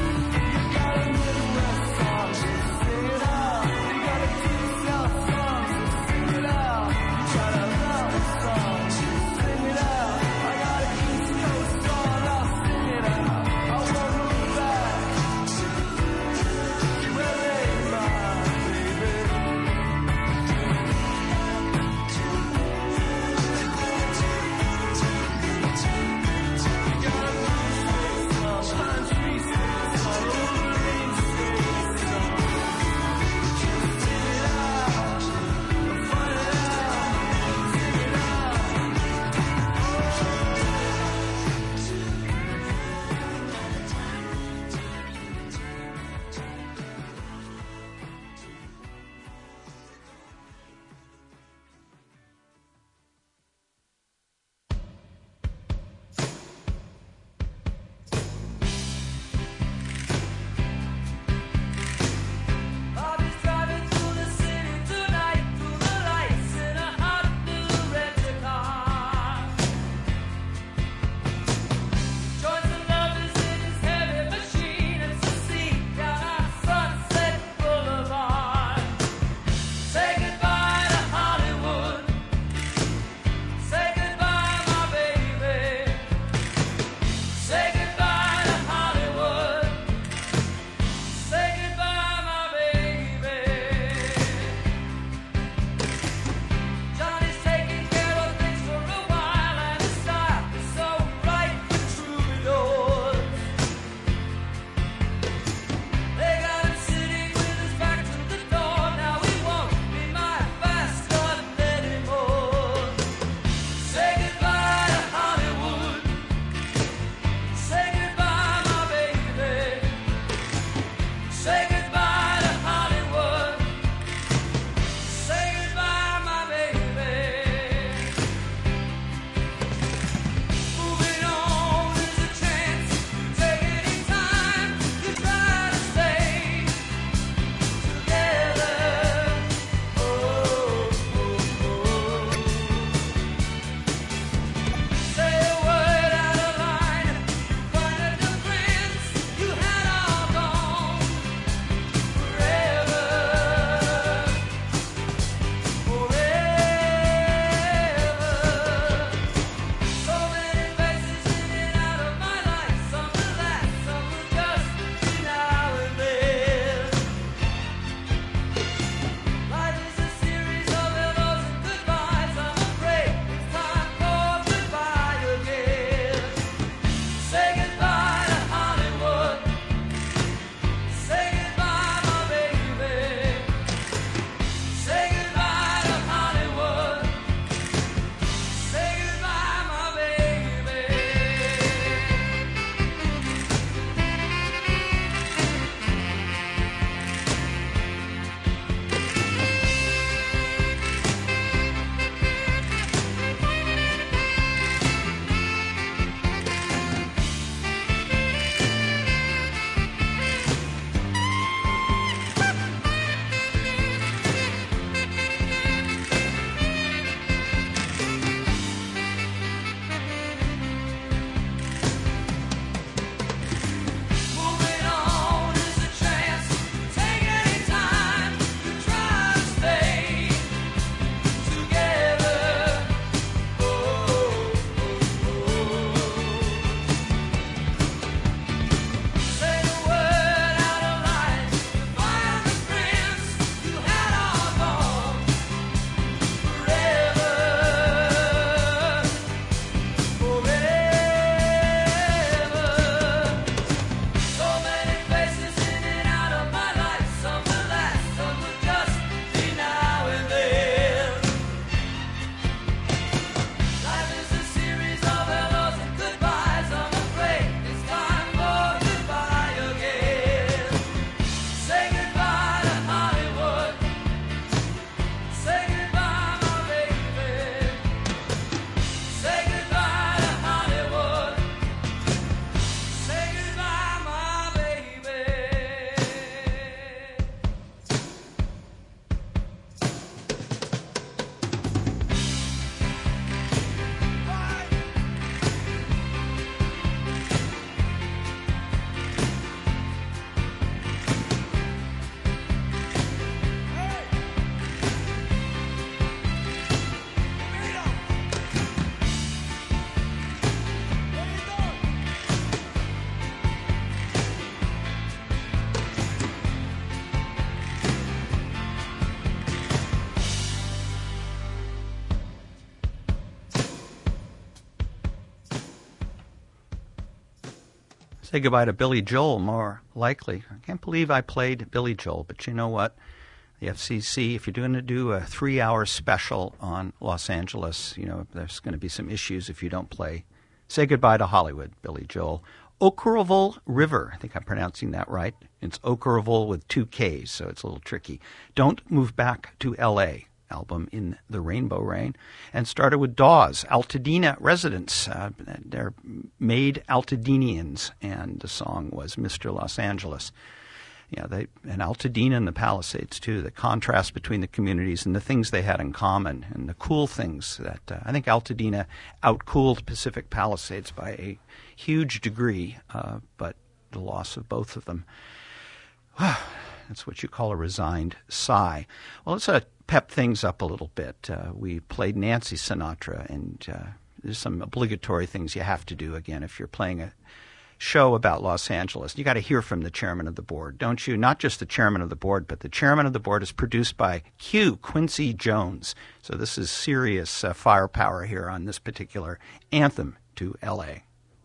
Say goodbye to Billy Joel, more likely. I can't believe I played Billy Joel, but you know what? The F C C, if you're going to do a three-hour special on Los Angeles, you know, there's going to be some issues if you don't play Say Goodbye to Hollywood, Billy Joel. Okkervil River, I think I'm pronouncing that right. It's Okkervil with two Ks, so it's a little tricky. Don't Move Back to L A, album In the Rainbow Rain. And started with Dawes, Altadena residents. Uh, they're made Altadenians, and the song was Mister Los Angeles. Yeah, they and Altadena and the Palisades, too, the contrast between the communities and the things they had in common and the cool things that uh, I think Altadena outcooled Pacific Palisades by a huge degree, uh, but the loss of both of them, that's what you call a resigned sigh. Well, let's uh, pep things up a little bit. Uh, we played Nancy Sinatra, and uh, there's some obligatory things you have to do, again, if you're playing a show about Los Angeles. You got to hear from the chairman of the board, don't you? Not just the chairman of the board, but the chairman of the board is produced by Q, Quincy Jones. So this is serious uh, firepower here on this particular anthem to L A.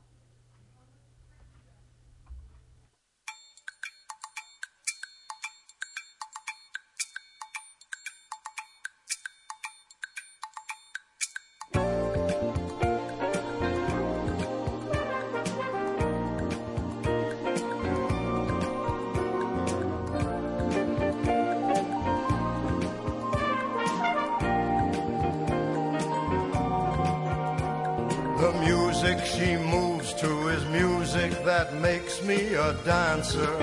She moves to is music that makes me a dancer.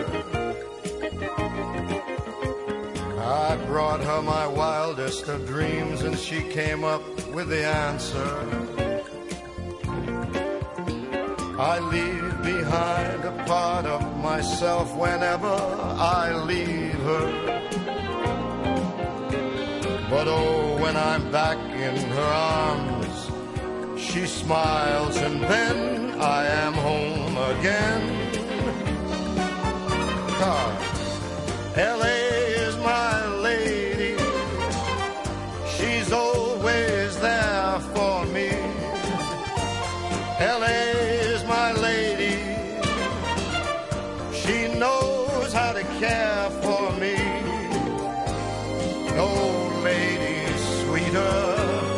I brought her my wildest of dreams and she came up with the answer. I leave behind a part of myself whenever I leave her. But oh, when I'm back in her arms, she smiles and then I am home again. 'Cause L A is my lady, she's always there for me. L A is my lady, she knows how to care for me. No lady sweeter,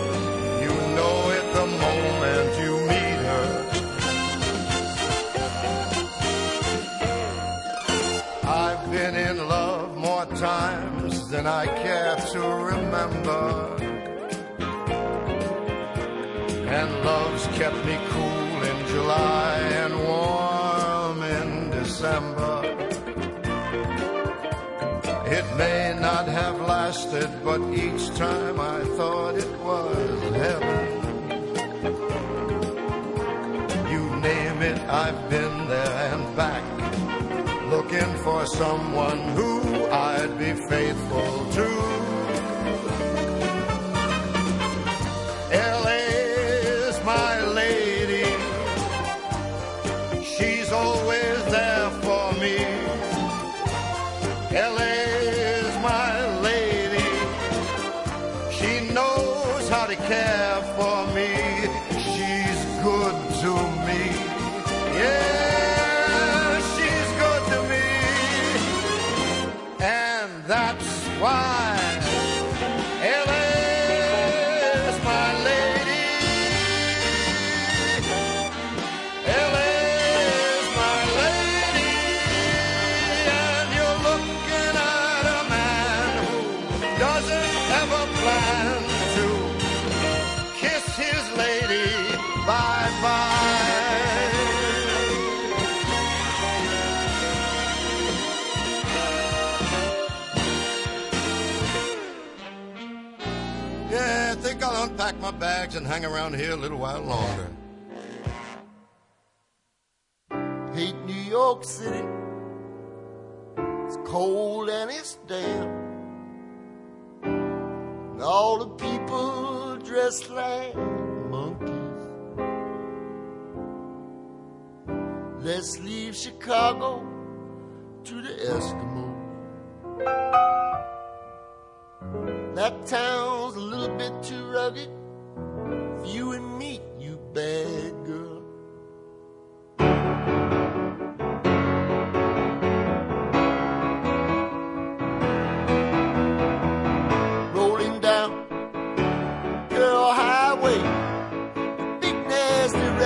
the moment you meet her. I've been in love more times than I care to remember, and love's kept me cool in July and warm in December. It may not have lasted, but each time I thought it was heaven. I've been there and back, looking for someone who I'd be faithful to. L A is my lady, she's always there for me. L A is my lady, she knows how to care for me. She's good to me. Yeah, she's good to me, and that's why L A is my lady. L A is my lady, and you're looking at a man who doesn't have a plan to kiss his lady bye-bye. I'll unpack my bags and hang around here a little while longer. Hate New York City, it's cold and it's damp, and all the people dressed like monkeys. Let's leave Chicago to the Eskimos. That town's a little bit too rugged for you and me, you bad girl.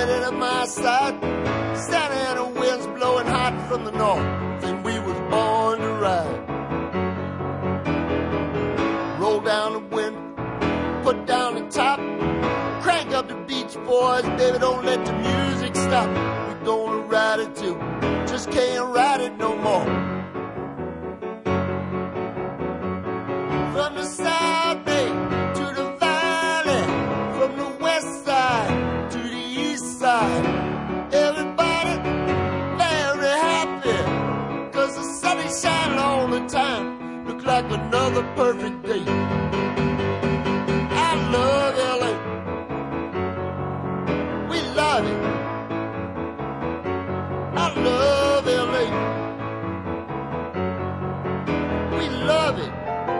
sitting at my side, Santa Ana winds blowing hot from the north, and we was born to ride. Roll down the window, put down the top, crank up the Beach Boys, baby, don't let the music stop. We're gonna ride it too, just can't ride it no more. From the South Bay to the Valley, from the West Side to the East Side, everybody very happy, 'cause the sun is shining all the time, look like another perfect day. I love L A, we love it. I love L A, we love it.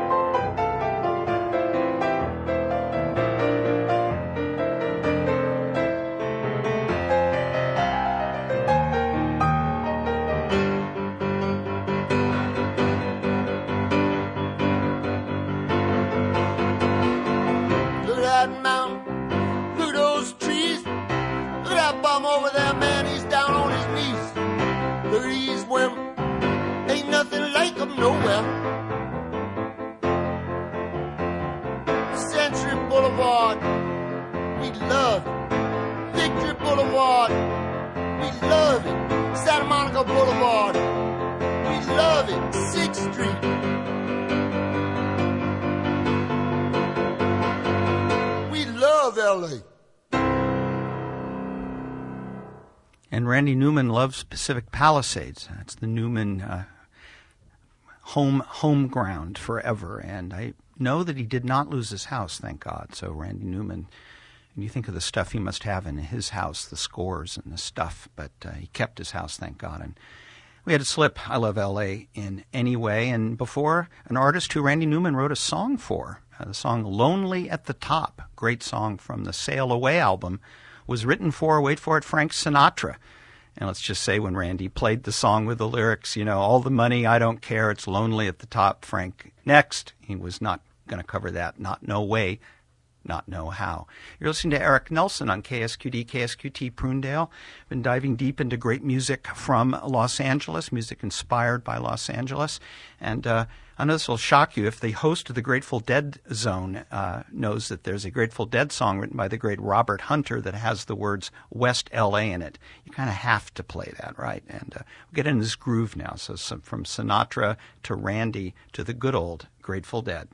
Over there, man, he's down on his knees. Look at these women, ain't nothing like them nowhere. Century Boulevard, we love it. Victory Boulevard, we love it. Santa Monica Boulevard, we love it. Sixth Street, we love L A. And Randy Newman loves Pacific Palisades. That's the Newman uh, home home ground forever. And I know that he did not lose his house, thank God. So Randy Newman, and you think of the stuff he must have in his house, the scores and the stuff, but uh, he kept his house, thank God. And we had to slip I Love L A in any way. And before, an artist who Randy Newman wrote a song for, uh, the song Lonely at the Top, great song from the Sail Away album, was written for, wait for it, Frank Sinatra. And let's just say when Randy played the song with the lyrics, you know, all the money, I don't care, it's lonely at the top, Frank, next. He was not going to cover that, not no way, not know how. You're listening to Eric Nelson on K S Q D, K S Q T Prunedale. Been diving deep into great music from Los Angeles, music inspired by Los Angeles. And uh, I know this will shock you if the host of the Grateful Dead Zone uh, knows that there's a Grateful Dead song written by the great Robert Hunter that has the words West L A in it. You kind of have to play that, right? And uh, we'll get in this groove now. So some, from Sinatra to Randy to the good old Grateful Dead.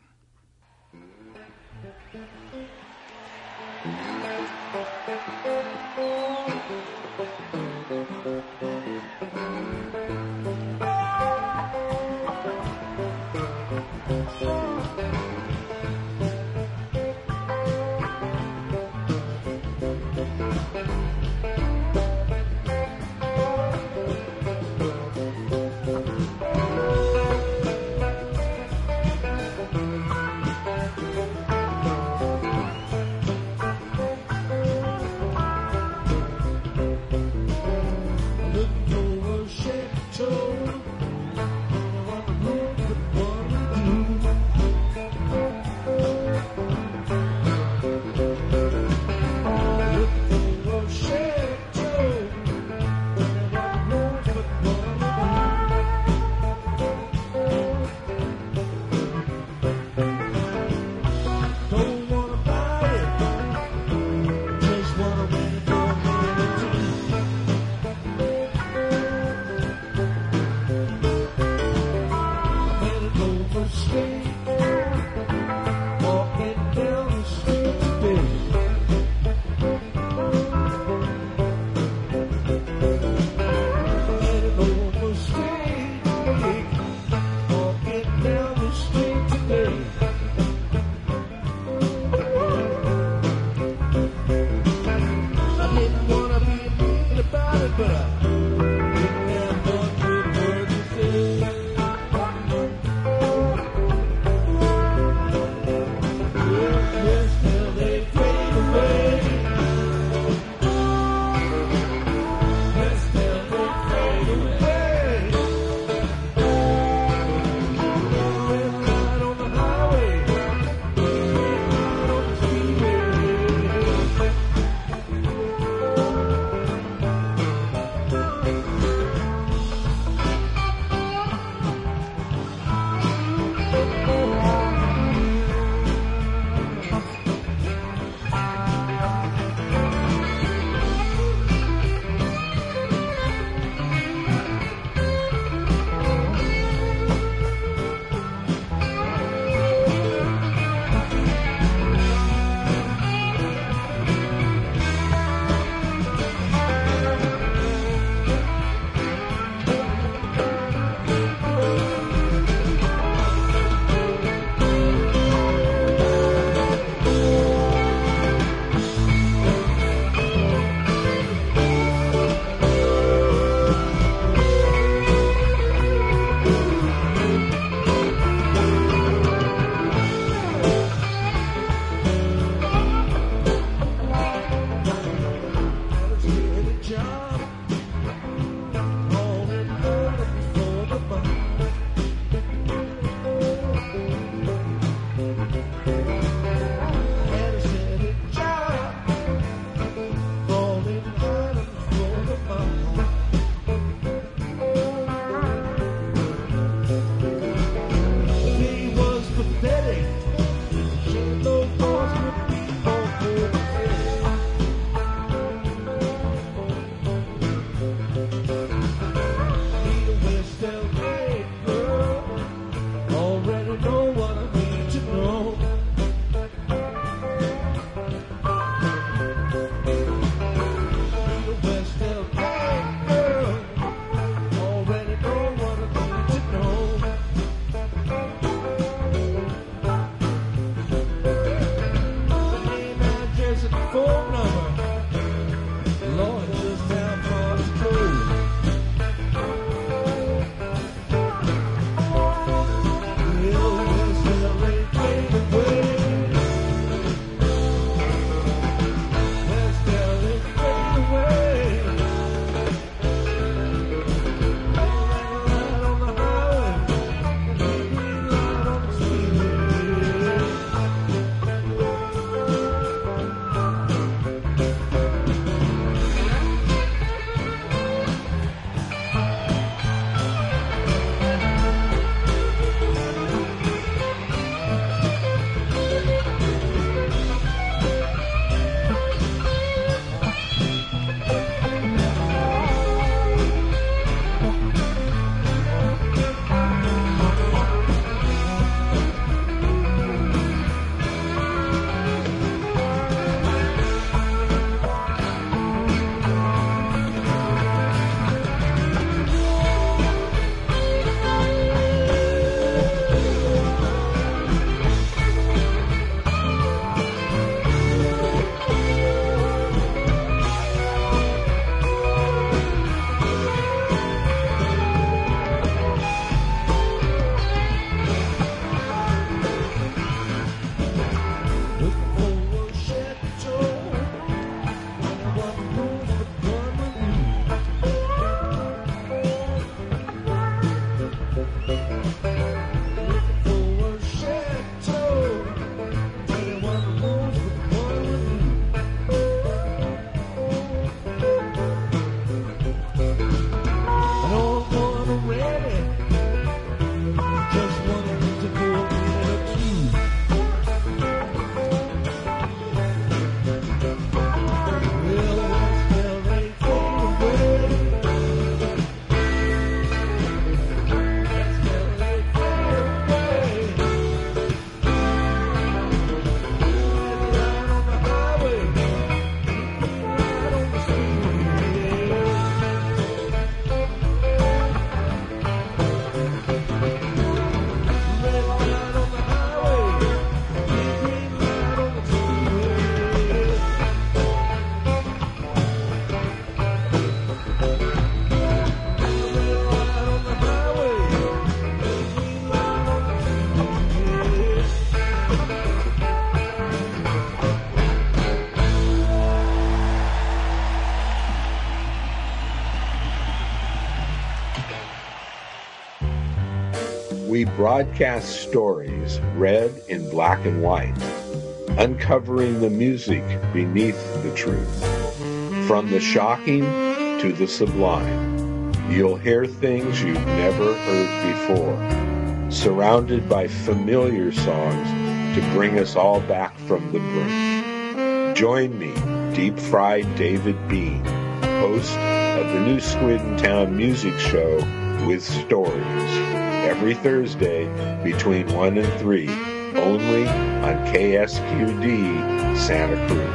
we broadcast stories read in black and white, uncovering the music beneath the truth. From the shocking to the sublime, you'll hear things you've never heard before, surrounded by familiar songs to bring us all back from the brink. Join me, deep-fried David Bean, host of the new Squid in Town music show with stories, every Thursday between one and three, only on K S Q D Santa Cruz.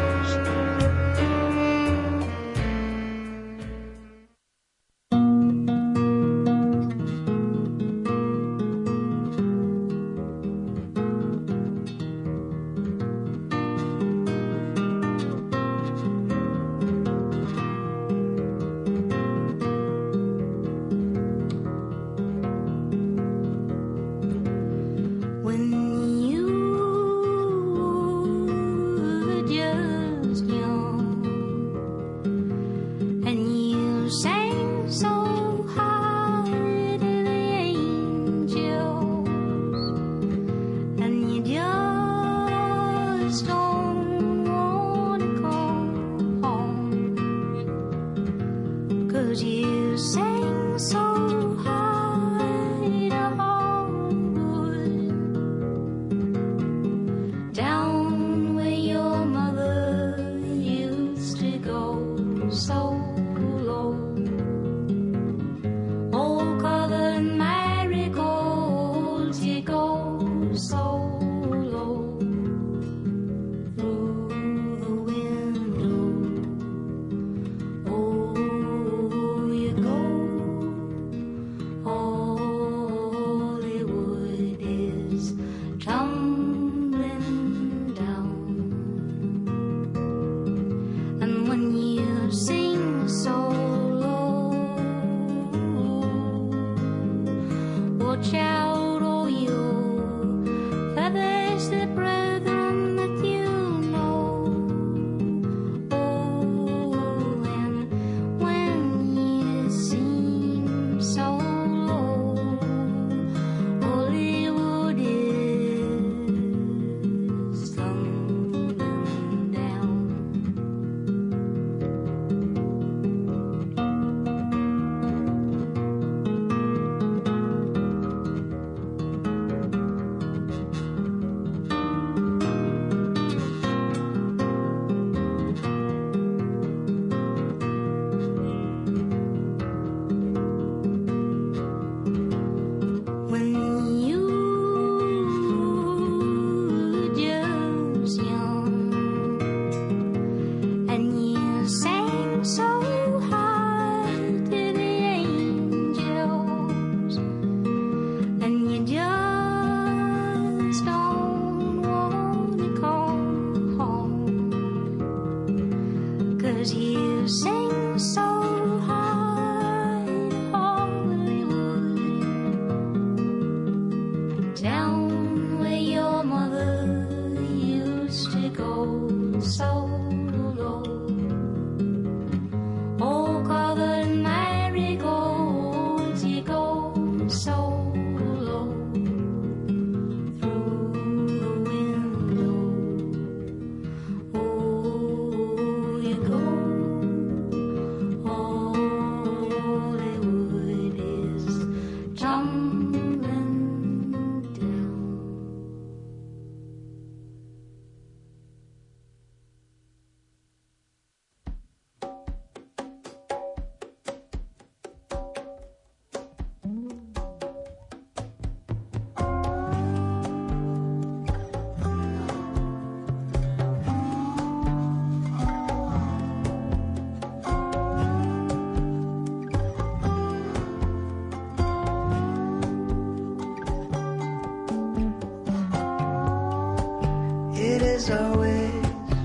is always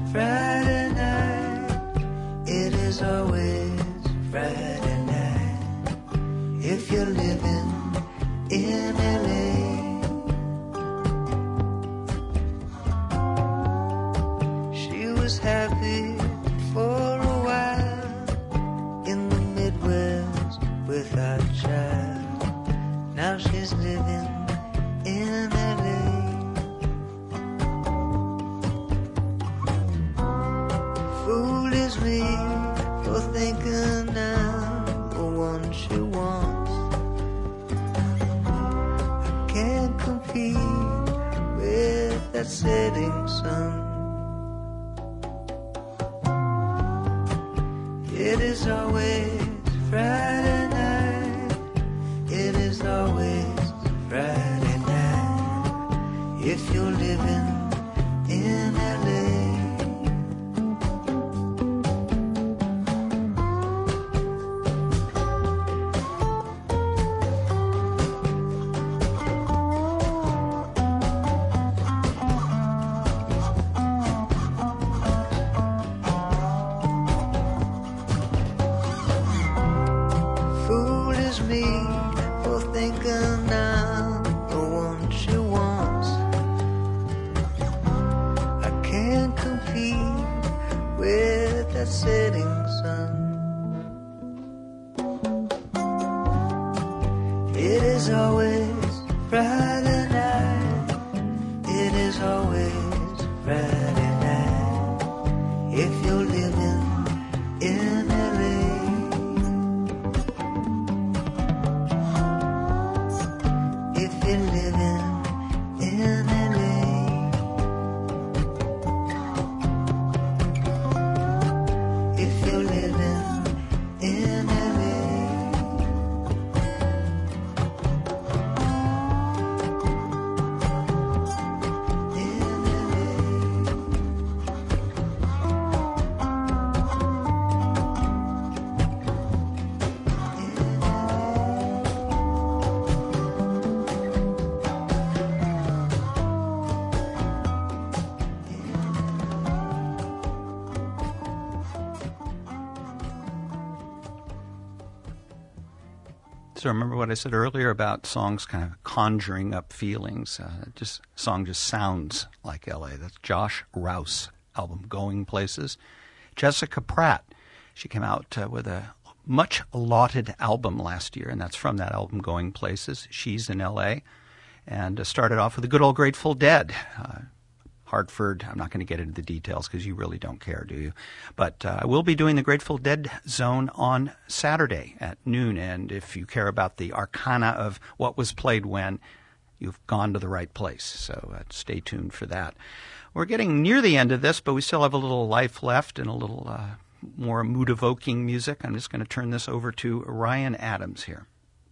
Friday night. It is always Friday night. If you're living in L A, she was happy for a while in the Midwest without a child. Now she's living thinking now the one she wants. I can't compete with that setting sun. It is always Friday night. It is always Friday night. If you're living in L A. So remember what I said earlier about songs kind of conjuring up feelings. Uh, just song just sounds like L A. That's Josh Rouse album Going Places. Jessica Pratt, she came out uh, with a much lauded album last year, and that's from that album Going Places. She's in L A and uh, started off with the good old Grateful Dead. Uh, Hartford. I'm not going to get into the details because you really don't care, do you? But uh, I will be doing the Grateful Dead Zone on Saturday at noon, and if you care about the arcana of what was played when, you've gone to the right place. So uh, stay tuned for that. We're getting near the end of this, but we still have a little life left and a little uh, more mood-evoking music. I'm just going to turn this over to Ryan Adams here.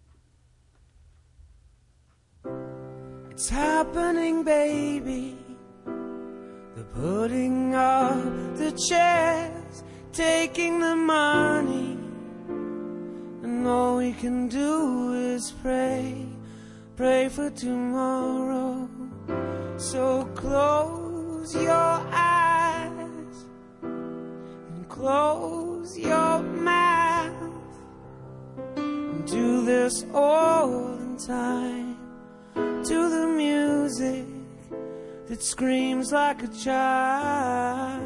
It's happening, baby. The putting up the chairs, taking the money, and all we can do is pray, pray for tomorrow. So close your eyes and close your mouth and do this all in time to the music that screams like a child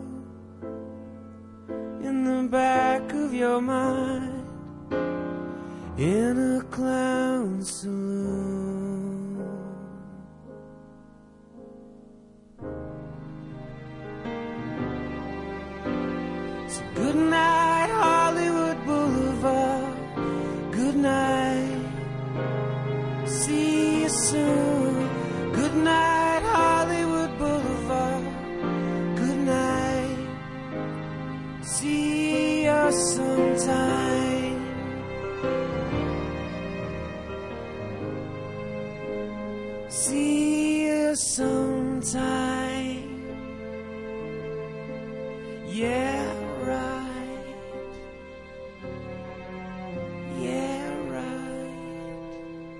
in the back of your mind, in a clown saloon. So good night, Hollywood Boulevard. Good night. See you soon. Good night, Hollywood Boulevard. Good night. See us sometime. See us sometime. Yeah, right. Yeah, right.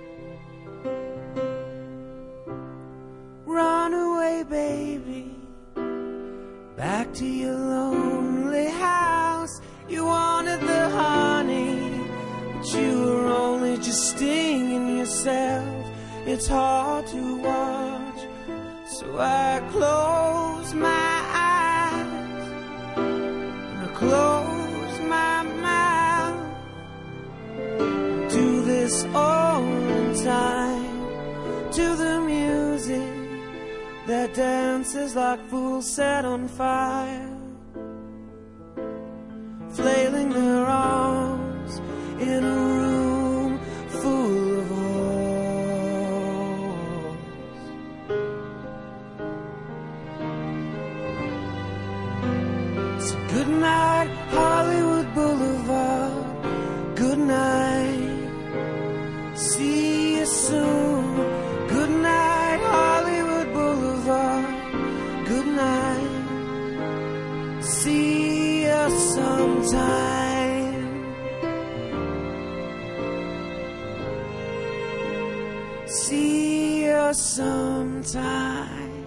Run away, baby, back to your lonely house. You wanted the honey, but you were only just stinging yourself. It's hard to watch, so I close my eyes and I close my mouth. Do this all in time to the music that dances like fools set on fire, flailing their see you sometime.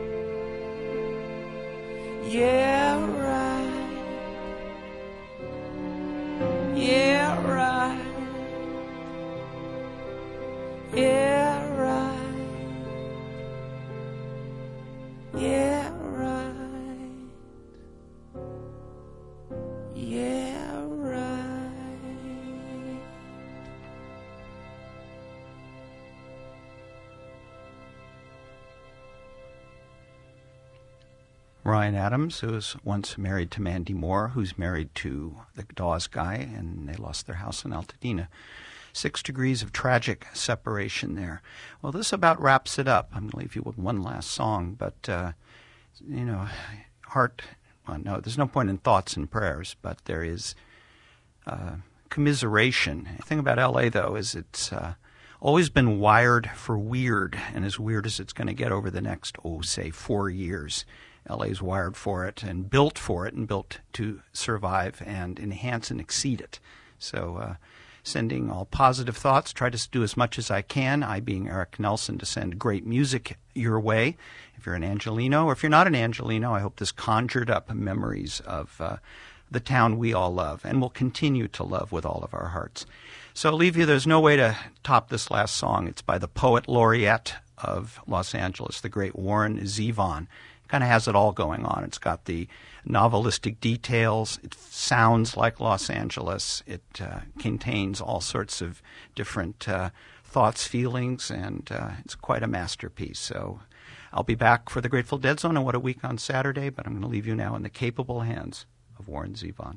Yeah, right. Yeah, right. Yeah, right. Yeah, right. Yeah, right. Ryan Adams, who was once married to Mandy Moore, who's married to the Dawes guy, and they lost their house in Altadena. Six degrees of tragic separation there. Well, this about wraps it up. I'm going to leave you with one last song, but, uh, you know, heart, well, no, there's no point in thoughts and prayers, but there is uh, commiseration. The thing about L A, though, is it's uh, always been wired for weird, and as weird as it's going to get over the next, oh, say, four years. L A's wired for it and built for it and built to survive and enhance and exceed it. So, uh, sending all positive thoughts. Try to do as much as I can, I being Eric Nelson, to send great music your way. If you're an Angelino, or if you're not an Angelino, I hope this conjured up memories of uh, the town we all love and will continue to love with all of our hearts. So I'll leave you, there's no way to top this last song. It's by the poet laureate of Los Angeles, the great Warren Zevon. Kind of has it all going on. It's got the novelistic details. It sounds like Los Angeles. It uh, contains all sorts of different uh, thoughts, feelings, and uh, it's quite a masterpiece. So I'll be back for the Grateful Dead Zone in What a Week on Saturday, but I'm going to leave you now in the capable hands of Warren Zevon.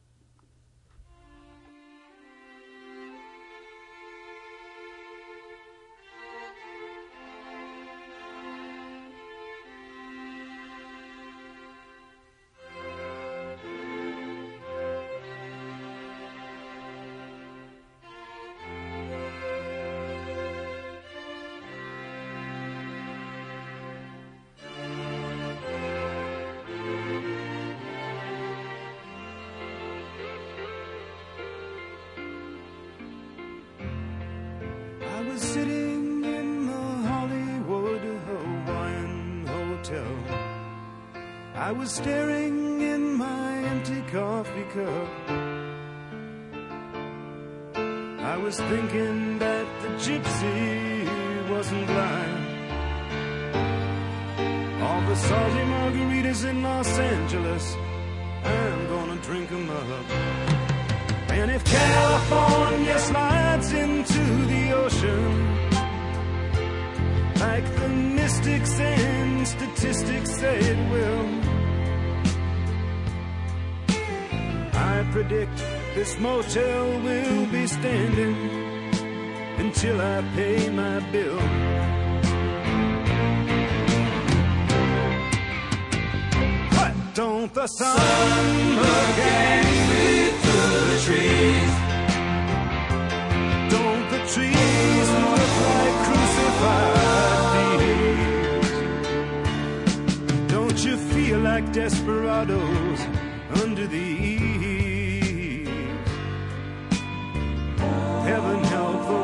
Sitting in the Hollywood Hawaiian Hotel, I was staring in my empty coffee cup. I was thinking that the gypsy wasn't blind. All the salty margaritas in Los Angeles, I'm gonna drink 'em up. And if California slides into the ocean, like the mystics and statistics say it will, I predict this motel will be standing until I pay my bill. But don't the sun look angry through the trees? Don't the trees look like crucified thieves? Don't you feel like desperados under the eaves? Heaven help the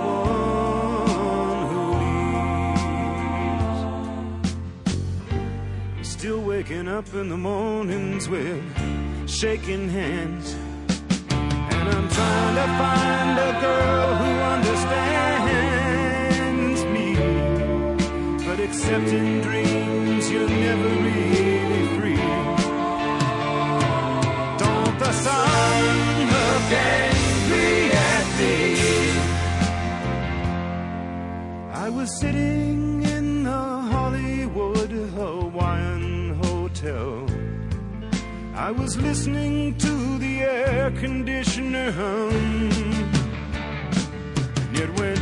one who leaves. Still waking up in the mornings with shaking hands, and I'm trying to find a girl who understands me, but except in dreams you're never really free. Don't the sun look angry at me? I was sitting in the Hollywood Hawaiian Hotel. I was listening to the air conditioner hum, and it went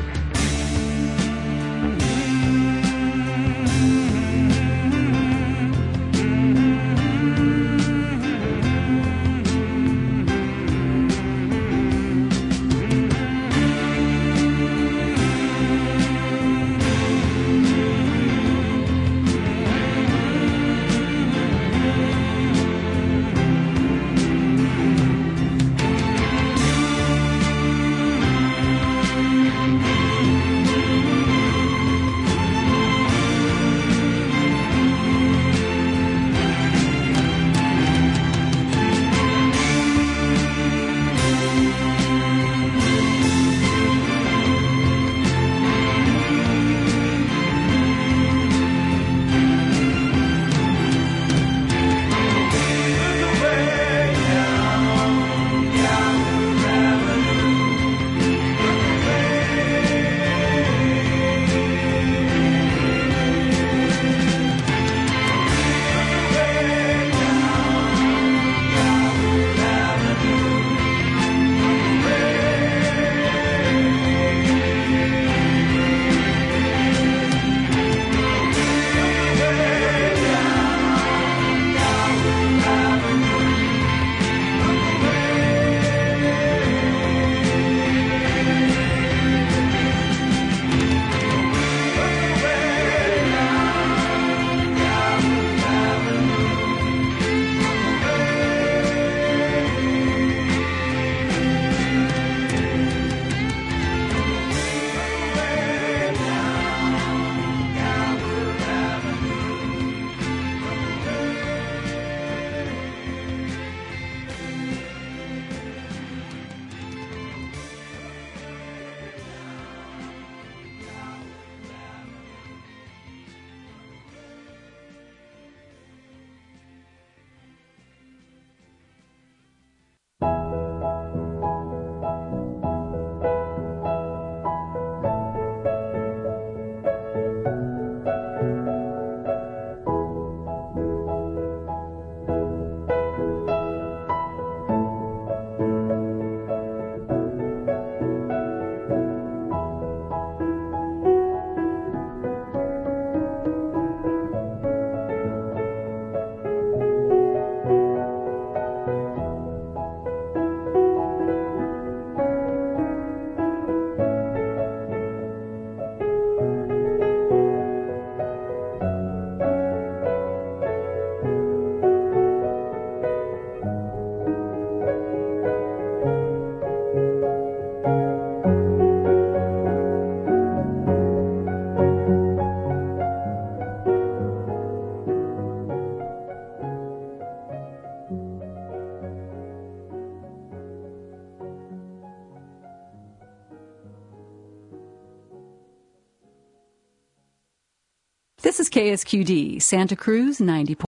This is K S Q D, Santa Cruz ninety point